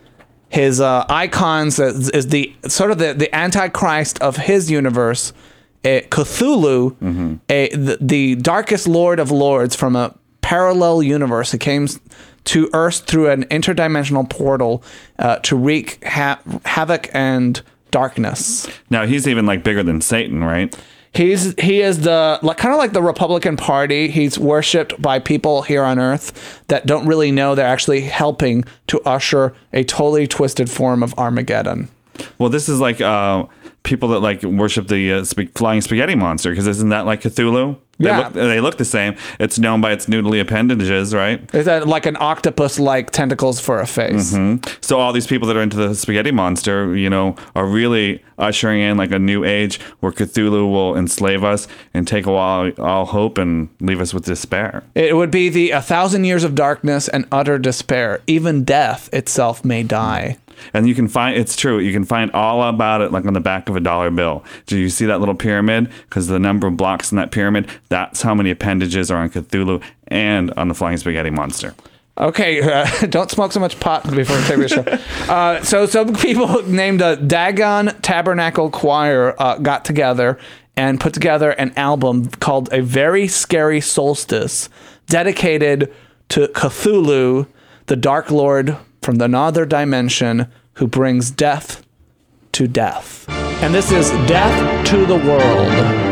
icons is the sort of the Antichrist of his universe, Cthulhu, the darkest Lord of Lords from a parallel universe. It came to Earth through an interdimensional portal to wreak havoc and darkness. Now he's even bigger than Satan, right? He is the kind of like the Republican Party. He's worshipped by people here on Earth that don't really know they're actually helping to usher a totally twisted form of Armageddon. Well, this is like people that like worship the flying spaghetti monster, because isn't that like Cthulhu? They look the same. It's known by its noodly appendages, right? Is that like an octopus-like tentacles for a face? So all these people that are into the spaghetti monster, you know, are really ushering in like a new age where Cthulhu will enslave us and take away all hope and leave us with despair. It would be the 1,000 years of darkness and utter despair. Even death itself may die. And you can find, it's true, you can find all about it like on the back of a dollar bill. Do you see that little pyramid? Because the number of blocks in that pyramid, that's how many appendages are on Cthulhu and on the flying spaghetti monster. Okay, don't smoke so much pot before we take the show. So some people named a Dagon Tabernacle Choir got together and put together an album called A Very Scary Solstice, dedicated to Cthulhu, the Dark Lord from another dimension who brings death to death. And this is Death to the World.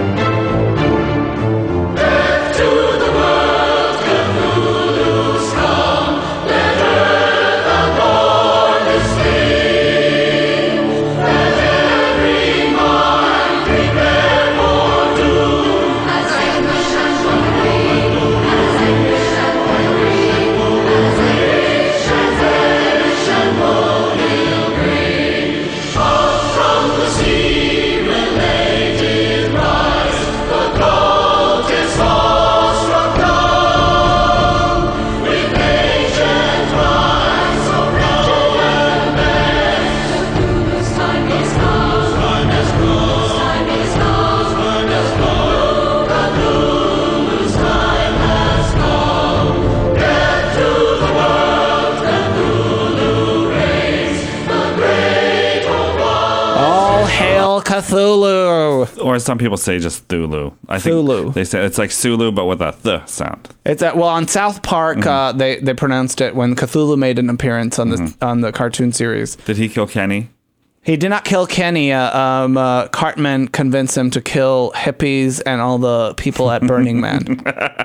Cthulhu, or some people say just Thulu. I Thulu. think they say it's like Sulu, but with a th sound. It's well on South Park. They pronounced it when Cthulhu made an appearance on the cartoon series. Did he kill Kenny? He did not kill Kenny. Cartman convinced him to kill hippies and all the people at Burning Man.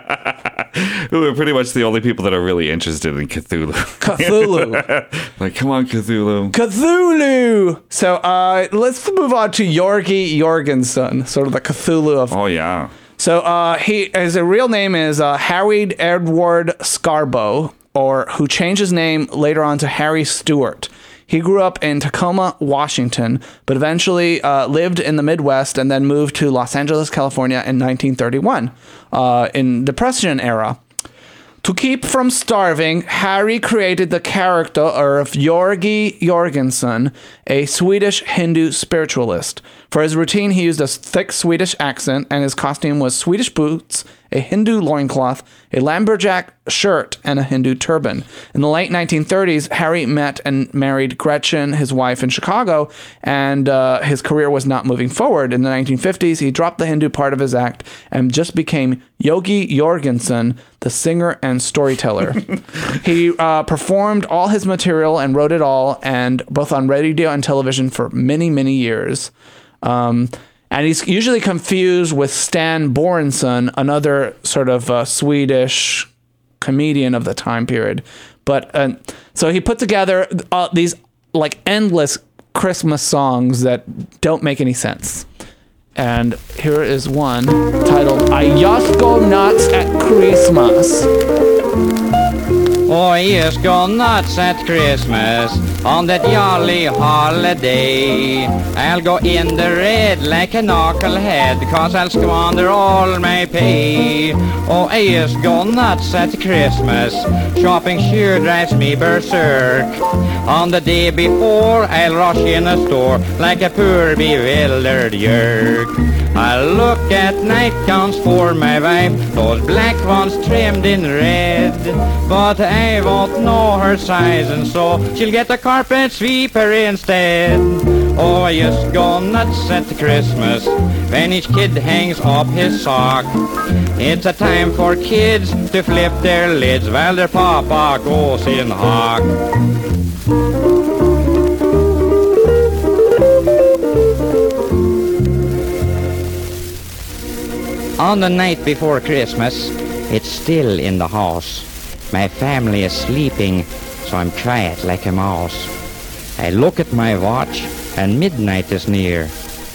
Who are pretty much the only people that are really interested in Cthulhu. Cthulhu. Like, come on, Cthulhu. Cthulhu! So let's move on to Yorgi Jorgensen, sort of the Cthulhu of... Oh, yeah. So his real name is Harry Edward Scarbo, or who changed his name later on to Harry Stewart. He grew up in Tacoma, Washington, but eventually lived in the Midwest and then moved to Los Angeles, California in 1931, in the Depression era. To keep from starving, Harry created the character of Yorgi Jorgensen, a Swedish Hindu spiritualist. For his routine, he used a thick Swedish accent, and his costume was Swedish boots, a Hindu loincloth, a lumberjack shirt, and a Hindu turban. In the late 1930s, Harry met and married Gretchen, his wife, in Chicago, and his career was not moving forward. In the 1950s, he dropped the Hindu part of his act and just became Yogi Jorgensen, the singer and storyteller. He performed all his material and wrote it all, and both on radio and television for many, many years. And he's usually confused with Stan Borenson, another sort of Swedish comedian of the time period. But so he put together these like endless Christmas songs that don't make any sense. And here is one titled I Just Go Nuts at Christmas. Oh, I just go nuts at Christmas on that jolly holiday. I'll go in the red like a knucklehead, 'cause I'll squander all my pay. Oh, I just go nuts at Christmas. Shopping sure drives me berserk. On the day before, I'll rush in a store like a poor bewildered yerk. I look at nightgowns for my wife, those black ones trimmed in red. But I won't know her size, and so she'll get a carpet sweeper instead. Oh, I just go nuts at Christmas when each kid hangs up his sock. It's a time for kids to flip their lids while their papa goes in hock. On the night before Christmas, it's still in the house. My family is sleeping, so I'm quiet like a mouse. I look at my watch, and midnight is near.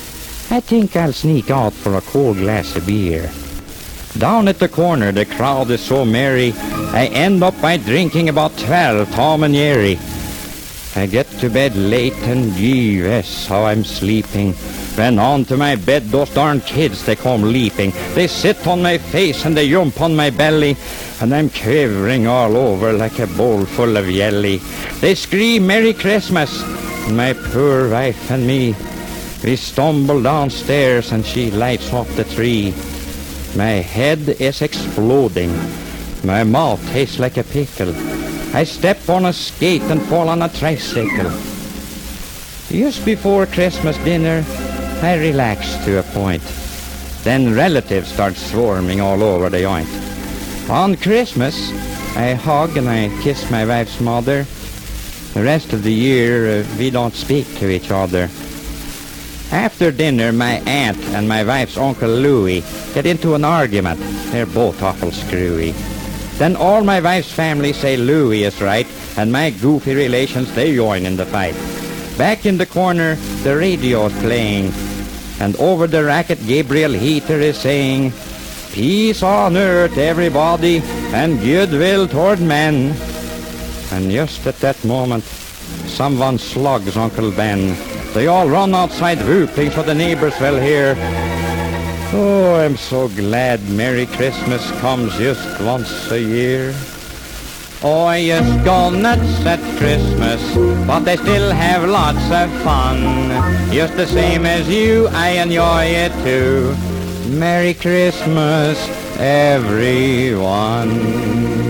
I think I'll sneak out for a cold glass of beer. Down at the corner, the crowd is so merry, I end up by drinking about 12 Tom and Jerry. I get to bed late and yes, how I'm sleeping. When onto my bed those darn kids, they come leaping. They sit on my face and they jump on my belly, and I'm quivering all over like a bowl full of jelly. They scream Merry Christmas, and my poor wife and me, we stumble downstairs and she lights off the tree. My head is exploding. My mouth tastes like a pickle. I step on a skate and fall on a tricycle. Just before Christmas dinner, I relax to a point. Then relatives start swarming all over the joint. On Christmas, I hug and I kiss my wife's mother. The rest of the year, we don't speak to each other. After dinner, my aunt and my wife's Uncle Louie get into an argument. They're both awful screwy. Then all my wife's family say Louie is right, and my goofy relations, they join in the fight. Back in the corner, the radio's playing, and over the racket, Gabriel Heater is saying, "Peace on earth, everybody, and goodwill toward men." And just at that moment, someone slugs Uncle Ben. They all run outside whooping so the neighbors will hear. Oh, I'm so glad Merry Christmas comes just once a year. Oh, yes, go nuts at Christmas, but I still have lots of fun. Just the same as you, I enjoy it too. Merry Christmas, everyone.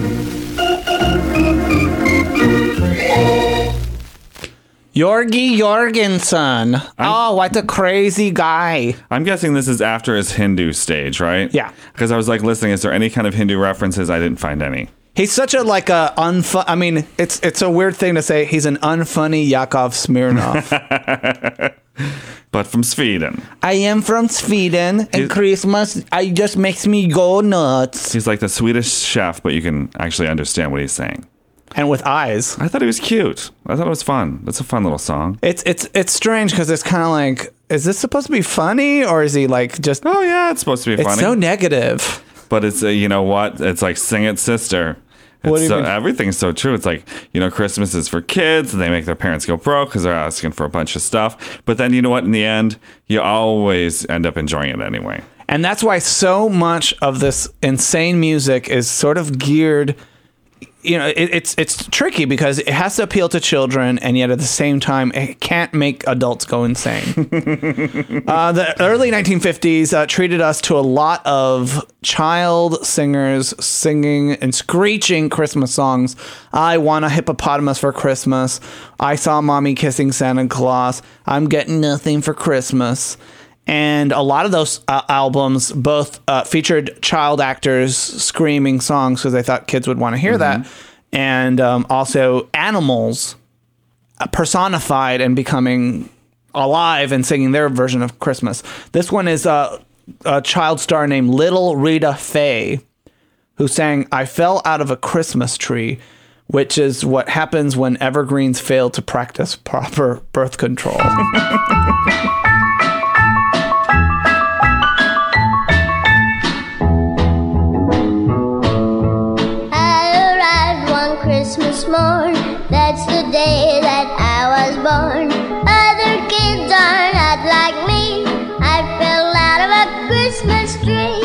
Yorgi Jorgensen. Oh, what a crazy guy. I'm guessing this is after his Hindu stage, right? Yeah. Because I was like listening, is there any kind of Hindu references? I didn't find any. He's such a I mean, it's a weird thing to say. He's an unfunny Yakov Smirnoff. But from Sweden. I am from Sweden, and Christmas just makes me go nuts. He's like the Swedish chef, but you can actually understand what he's saying. And with eyes. I thought he was cute. I thought it was fun. That's a fun little song. It's strange because it's kind of like, is this supposed to be funny, or is he like just? Oh yeah, it's supposed to be funny. It's so negative. But it's you know what? It's like Sing It, Sister. What do you mean? Everything's so true. It's like, you know, Christmas is for kids and they make their parents go broke because they're asking for a bunch of stuff. But then you know what? In the end, you always end up enjoying it anyway. And that's why so much of this insane music is sort of geared. You know, it's tricky because it has to appeal to children, and yet at the same time, it can't make adults go insane. The early 1950s treated us to a lot of child singers singing and screeching Christmas songs. I want a hippopotamus for Christmas. I saw mommy kissing Santa Claus. I'm getting nothing for Christmas. And a lot of those albums both featured child actors screaming songs because they thought kids would want to hear that. And also animals personified and becoming alive and singing their version of Christmas. This one is a child star named Little Rita Faye, who sang "I Fell Out of a Christmas Tree," which is what happens when evergreens fail to practice proper birth control. Christmas morn, that's the day that I was born. Other kids are not like me. I fell out of a Christmas tree.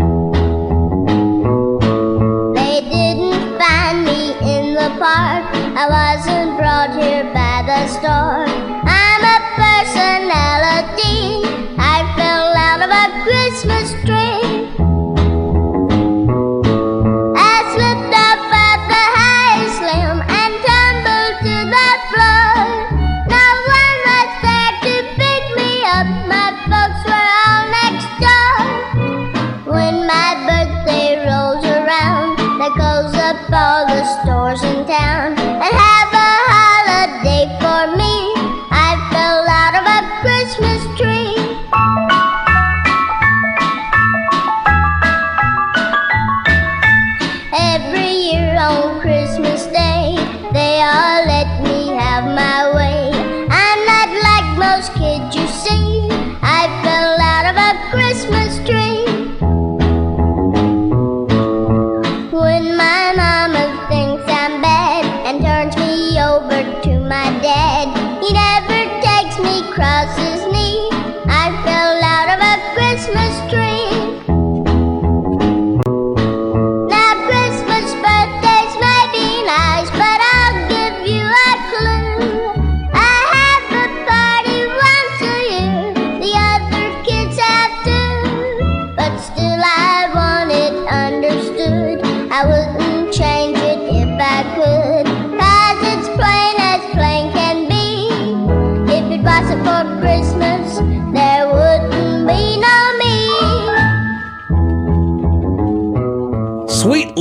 They didn't find me in the park. I wasn't brought here by the store. I'm a personality. I fell out of a Christmas tree. All the stores in town and have a holiday for me. I fell out of a Christmas tree. Every year on Christmas Day, they all let me have my way. I'm not like most kids you see. I fell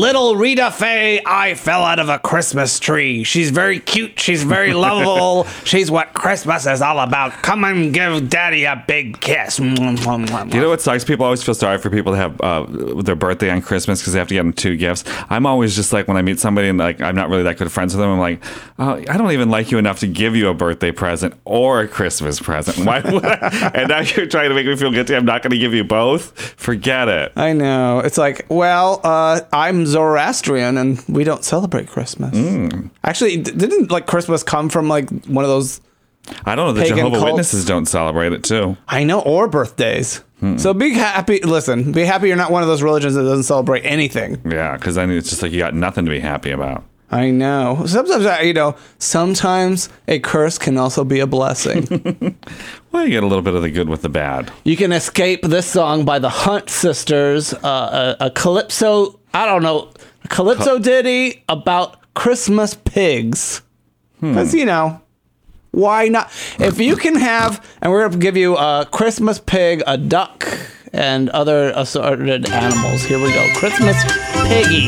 little Rita Faye, I fell out of a Christmas tree. She's very cute. She's very lovable. She's what Christmas is all about. Come and give Daddy a big kiss. You know what sucks? People always feel sorry for people to have their birthday on Christmas because they have to get them 2 gifts. I'm always just like, when I meet somebody and like I'm not really that good friends with them, I'm like, I don't even like you enough to give you a birthday present or a Christmas present. Why would I? And now you're trying to make me feel guilty. I'm not going to give you both. Forget it. I know. It's like, well, I'm Zoroastrian and we don't celebrate Christmas. Actually, didn't like Christmas come from like one of those? I don't know. The Jehovah's Witnesses don't celebrate it too. I know, or birthdays. So be happy. Listen, be happy you're not one of those religions that doesn't celebrate anything. Yeah, because then it's just like you got nothing to be happy about. I know. Sometimes, sometimes a curse can also be a blessing. Well, you get a little bit of the good with the bad. You can escape this song by the Hunt Sisters, a calypso, I don't know, a calypso ditty about Christmas pigs. Because, why not? If you can have, and we're going to give you a Christmas pig, a duck, and other assorted animals. Here we go. Christmas piggy.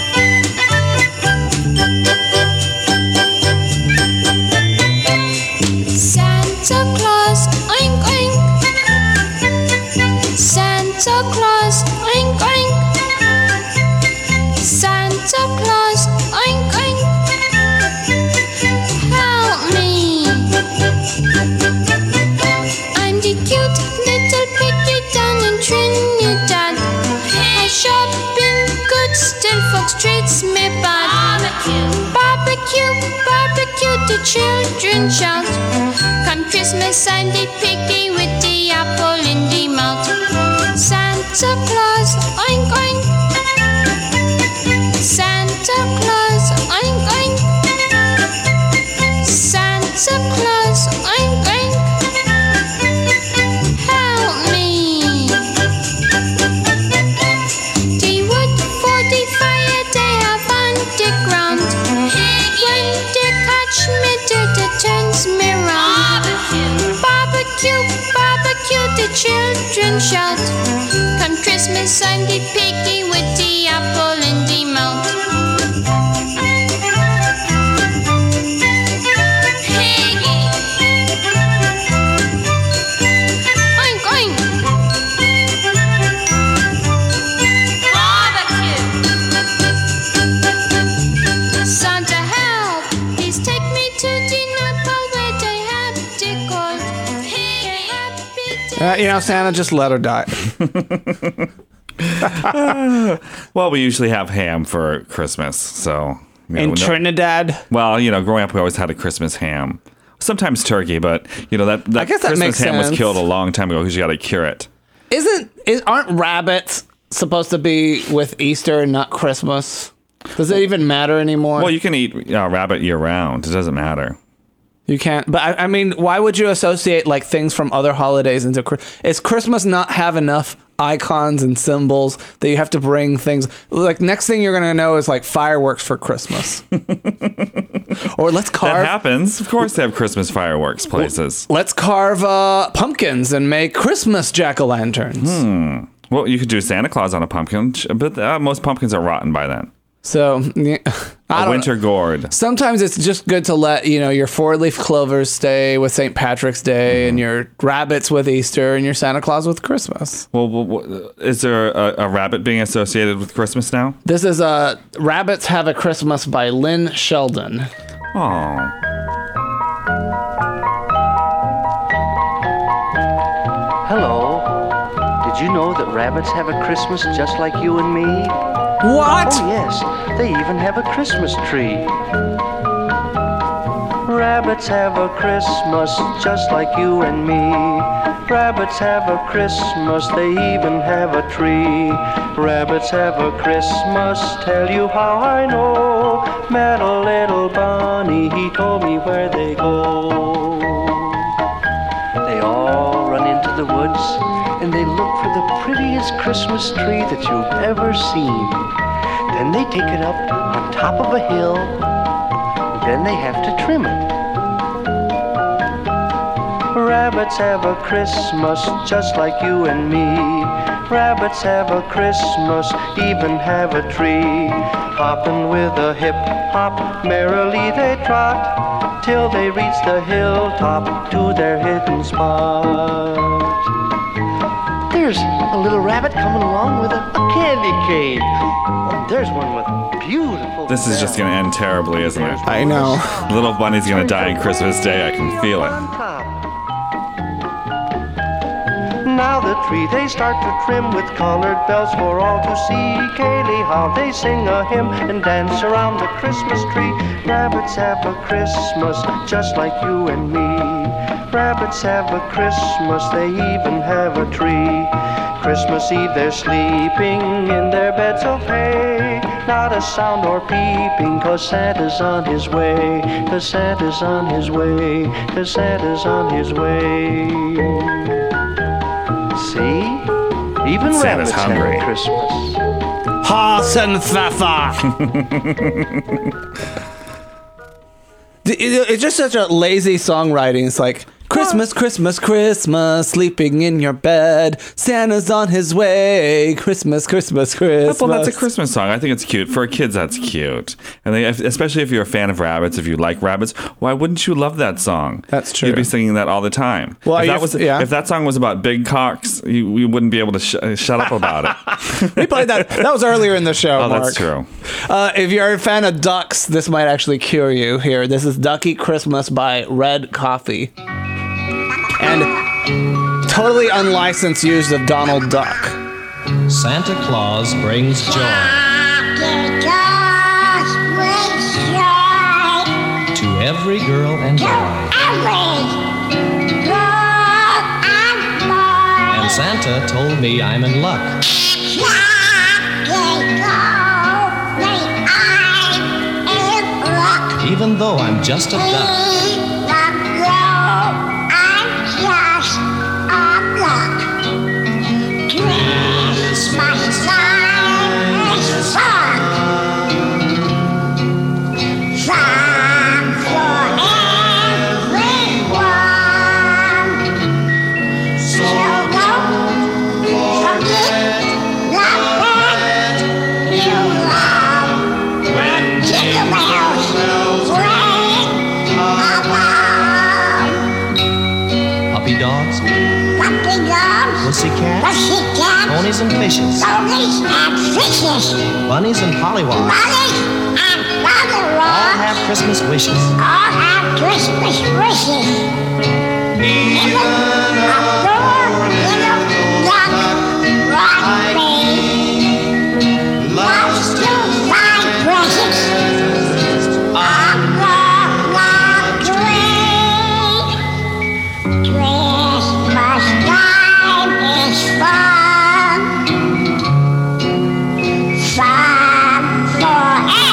Santa Claus, oink oink. Santa Claus, oink oink. Santa Claus, oink oink. Help me. I'm the cute little piggy down in Trinidad. I shop in good still Fox treats me bad. Barbecue, barbecue, the children shout. Come Christmas, I'm the piggy with the apple in the mouth. Santa Claus, oink oink. Santa Claus, oink oink. Santa Claus, oink oink. Help me. The wood for the fire they have on the ground. When they catch me, it turns me round. Barbecue, barbecue, the children shout. Come Christmas, I'm the piggy with the apple in the mouth. Piggy. Oink, oink. Barbecue. Santa, help. Please take me to the North Pole where they have the gold. Santa, just let her die. Well, we usually have ham for Christmas, so... In Trinidad? Well, growing up, we always had a Christmas ham. Sometimes turkey, but, that I guess that Christmas makes ham sense. was killed a long time ago because you got to cure it. Aren't rabbits supposed to be with Easter and not Christmas? Does it even matter anymore? Well, you can eat rabbit year-round. It doesn't matter. You can't. But, I mean, why would you associate, like, things from other holidays into Christmas? Is Christmas not have enough icons and symbols that you have to bring things? Like, next thing you're going to know is, like, fireworks for Christmas. Or let's carve... That happens. Of course they have Christmas fireworks places. Let's carve pumpkins and make Christmas jack-o'-lanterns. Well, you could do Santa Claus on a pumpkin, but most pumpkins are rotten by then. So, a winter gourd. Sometimes it's just good to let, your 4-leaf clovers stay with St. Patrick's Day and your rabbits with Easter and your Santa Claus with Christmas. Well, is there a rabbit being associated with Christmas now? This is Rabbits Have a Christmas by Lynn Sheldon. Oh. Hello. Did you know that rabbits have a Christmas just like you and me? What? Oh, yes. They even have a Christmas tree. Rabbits have a Christmas just like you and me. Rabbits have a Christmas, they even have a tree. Rabbits have a Christmas, tell you how I know. Met a little bunny, he told me where they go. They all run into the woods and they look for the prettiest Christmas tree that you've ever seen. Then they take it up on top of a hill, and then they have to trim it. Rabbits have a Christmas just like you and me. Rabbits have a Christmas, even have a tree. Hopping with a hip hop, merrily they trot, till they reach the hilltop to their hidden spot. There's a little rabbit coming along with a candy cane. Oh, there's one with beautiful. This is just going to end terribly, isn't it? I know. Little bunny's going to die on Christmas Day. I can feel it. Now the tree they start to trim with colored bells for all to see. Kaylee, how they sing a hymn and dance around the Christmas tree. Rabbits have a Christmas just like you and me. Rabbits have a Christmas, they even have a tree. Christmas Eve they're sleeping in their beds of hay. Not a sound or peeping, 'cause Santa's on his way. 'Cause Santa's on his way. 'Cause Santa's on his way. See? Even Santa's rabbits hungry. have Christmas. Horse and Pfeffer. It's just such a lazy songwriting. It's like, Christmas, Christmas, Christmas, sleeping in your bed. Santa's on his way. Christmas, Christmas, Christmas. Well, that's a Christmas song. I think it's cute. For kids, that's cute. And especially if you're a fan of rabbits, if you like rabbits, why wouldn't you love that song? That's true. You'd be singing that all the time. Well, if that song was about big cocks, you wouldn't be able to shut up about it. We played that. That was earlier in the show, Oh, Mark. that's true. If you're a fan of ducks, this might actually cure you here. This is Ducky Christmas by Red Coffee. And totally unlicensed use of Donald Duck. Santa Claus brings joy to every girl and boy. And Santa told me I'm in luck. Even though I'm just a duck. Pussycat, ponies and fishes, bunnies and pollywogs, all have Christmas wishes. Even a poor little duck like me loves to find presents under the tree. Christmas time is fun, fun for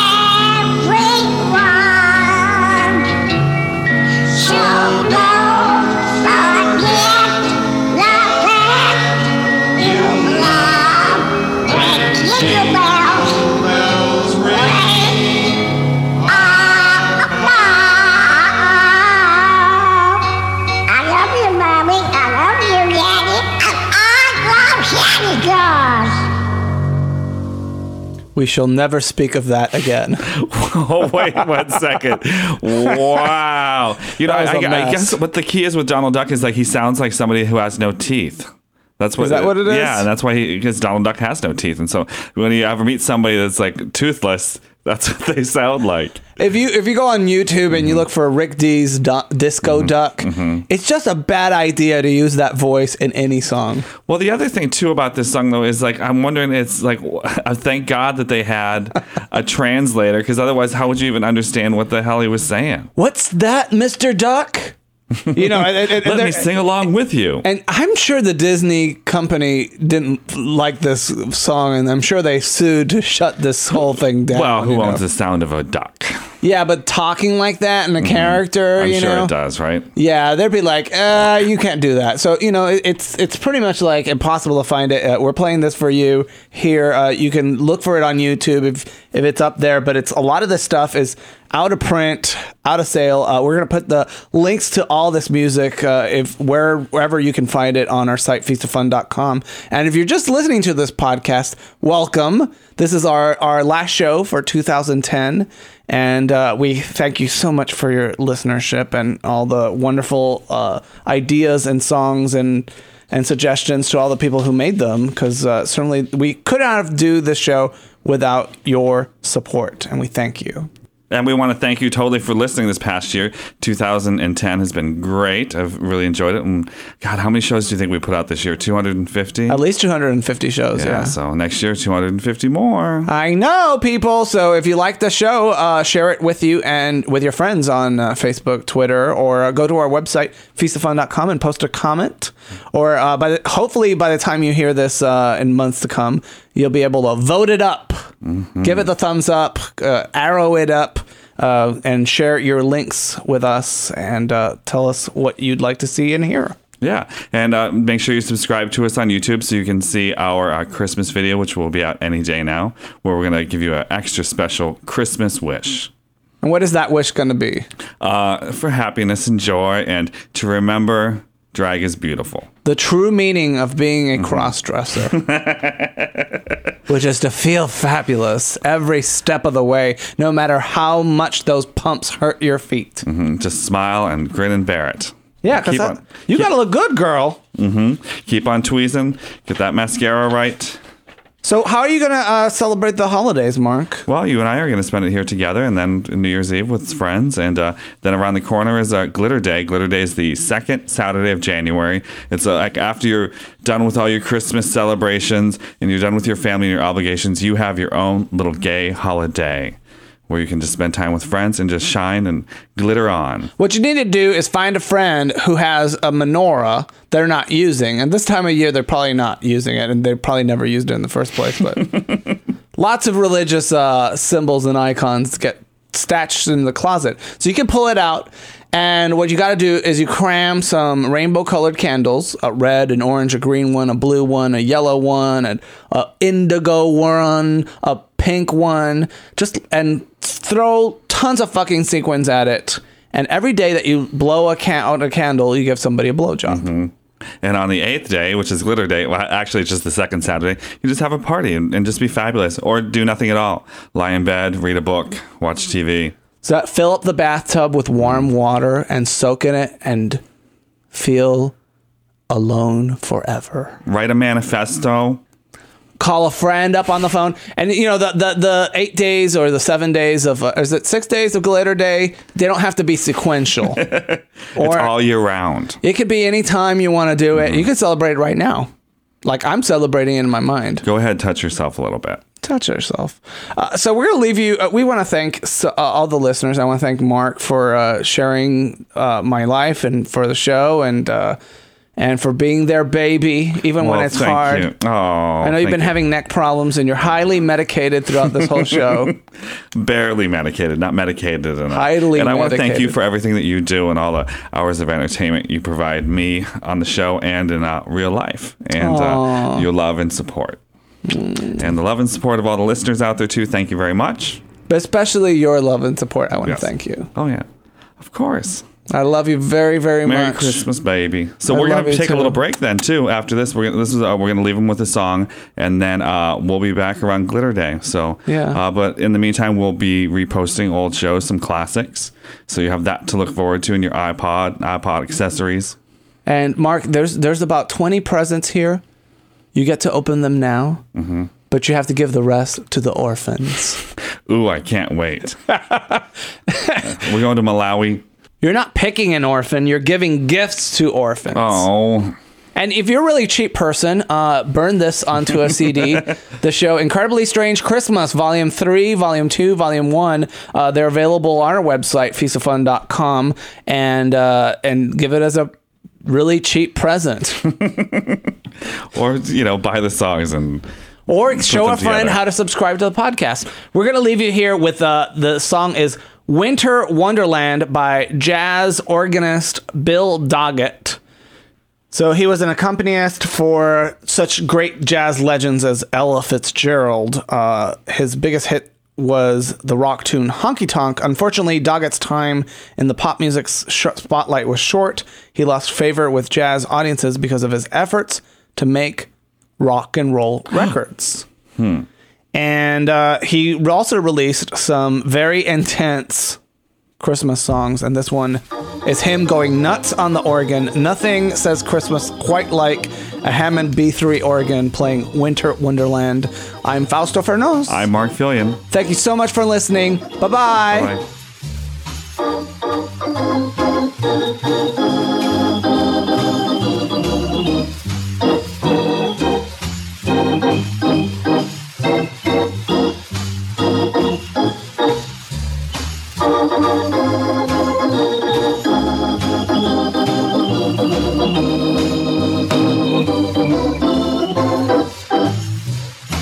everyone. So don't forget the pet you love when jingle bells ring above. I love you, Mommy. I love you, Daddy. And I love Santa Claus. We shall never speak of that again. Oh, wait 1 second. Wow. You know, That was a I mess. guess what the key is with Donald Duck is like he sounds like somebody who has no teeth. That's what. Is that what it is? Yeah, and that's why because Donald Duck has no teeth, and so when you ever meet somebody that's like toothless, that's what they sound like. If you go on YouTube and you look for Rick D's Disco Duck, it's just a bad idea to use that voice in any song. Well, the other thing too about this song though is like I'm wondering, it's like thank God that they had a translator, because otherwise how would you even understand what the hell he was saying? What's that, Mr. Duck? You know, Let me sing along with you. And I'm sure the Disney company didn't like this song, and I'm sure they sued to shut this whole thing down. Well, who owns the sound of a duck? Yeah, but talking like that and a character, I'm you sure know, it does, right? Yeah, they'd be like, you can't do that. So, you know, it's pretty much like impossible to find it. We're playing this for you here. You can look for it on YouTube if it's up there. But it's a lot of this stuff is out of print, out of sale. We're going to put the links to all this music wherever you can find it on our site, feastoffun.com. And if you're just listening to this podcast, welcome. This is our last show for 2010. And we thank you so much for your listenership and all the wonderful ideas and songs and suggestions to all the people who made them, because certainly we could not do this show without your support, and we thank you. And we want to thank you totally for listening this past year. 2010 has been great. I've really enjoyed it. And God, how many shows do you think we put out this year? 250? At least 250 shows, yeah. So next year, 250 more. I know, people. So if you like the show, share it with you and with your friends on Facebook, Twitter, or go to our website, feastoffun.com, and post a comment. Or hopefully by the time you hear this in months to come, you'll be able to vote it up. Mm-hmm. Give it the thumbs up, arrow it up, and share your links with us, and tell us what you'd like to see and hear. Yeah, and make sure you subscribe to us on YouTube so you can see our Christmas video, which will be out any day now, where we're going to give you an extra special Christmas wish. And what is that wish going to be? For happiness and joy, and to remember drag is beautiful. The true meaning of being a cross-dresser, which is to feel fabulous every step of the way, no matter how much those pumps hurt your feet. Mm-hmm. Just smile and grin and bear it. Yeah, because you got to look good, girl. Mm-hmm. Keep on tweezing. Get that mascara right. So how are you going to celebrate the holidays, Mark? Well, you and I are going to spend it here together, and then New Year's Eve with friends. And then around the corner is Glitter Day. Glitter Day is the second Saturday of January. It's like after you're done with all your Christmas celebrations and you're done with your family and your obligations, you have your own little gay holiday where you can just spend time with friends and just shine and glitter on. What you need to do is find a friend who has a menorah they're not using. And this time of year, they're probably not using it, and they probably never used it in the first place. But lots of religious symbols and icons get stashed in the closet. So you can pull it out. And what you got to do is you cram some rainbow-colored candles, a red, an orange, a green one, a blue one, a yellow one, an indigo one, a pink one, and throw tons of fucking sequins at it. And every day that you blow out a candle, you give somebody a blowjob. Mm-hmm. And on the 8th day, which is Glitter Day, well, actually it's just the second Saturday, you just have a party and just be fabulous. Or do nothing at all. Lie in bed, read a book, watch TV. So fill up the bathtub with warm water and soak in it and feel alone forever. Write a manifesto. Call a friend up on the phone. And, you know, the 8 days or the 7 days of, is it 6 days of Glitter Day? They don't have to be sequential. It's all year round. It could be any time you want to do it. You can celebrate it right now. Like I'm celebrating it in my mind. Go ahead, touch yourself a little bit. Touch yourself. So we're going to leave you. We want to thank all the listeners. I want to thank Mark for sharing my life and for the show and for being their baby, even when it's hard. You. Oh, I know you've been having neck problems and you're highly medicated throughout this whole show. Barely medicated, not medicated enough. Highly medicated. And I want to thank you for everything that you do and all the hours of entertainment you provide me on the show and in real life. And your love and support. And the love and support of all the listeners out there, too. Thank you very much. But especially your love and support. I want to thank you. Oh, yeah. Of course. I love you very, very much. Merry Christmas, baby. So we're going to take a little break then, too, after this. We're going to leave them with a song, and then we'll be back around Glitter Day. So, yeah. But in the meantime, we'll be reposting old shows, some classics. So you have that to look forward to in your iPod accessories. And, Mark, there's about 20 presents here. You get to open them now, but you have to give the rest to the orphans. Ooh, I can't wait. We're going to Malawi. You're not picking an orphan. You're giving gifts to orphans. Oh. And if you're a really cheap person, burn this onto a CD. The show Incredibly Strange Christmas, Volume 3, Volume 2, Volume 1. They're available on our website, feastoffun.com, and give it as a really cheap present. Or, buy the songs and... Or show a friend how to subscribe to the podcast. We're going to leave you here with the song is Winter Wonderland by jazz organist Bill Doggett. So he was an accompanist for such great jazz legends as Ella Fitzgerald. His biggest hit was the rock tune Honky Tonk. Unfortunately, Doggett's time in the pop music spotlight was short. He lost favor with jazz audiences because of his efforts to make rock and roll records. And he also released some very intense Christmas songs, and this one is him going nuts on the organ. Nothing says Christmas quite like a Hammond B3 organ playing Winter Wonderland. I'm Fausto Fernos. I'm Mark Fillion. Thank you so much for listening. Bye-bye. Bye.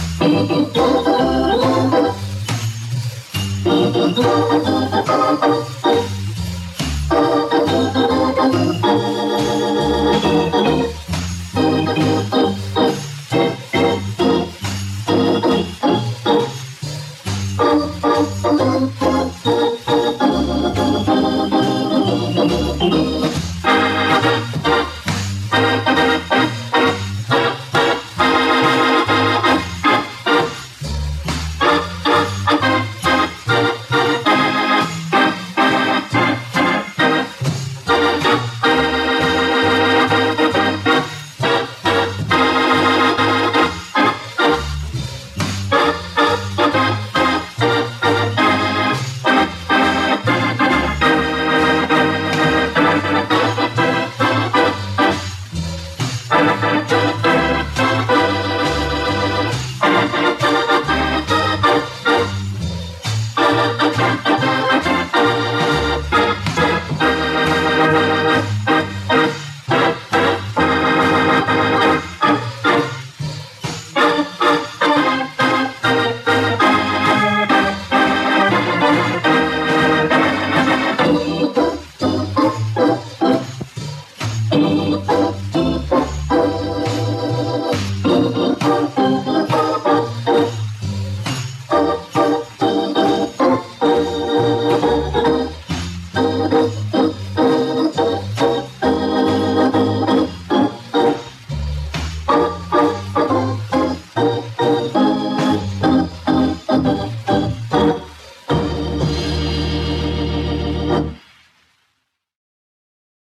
Bye.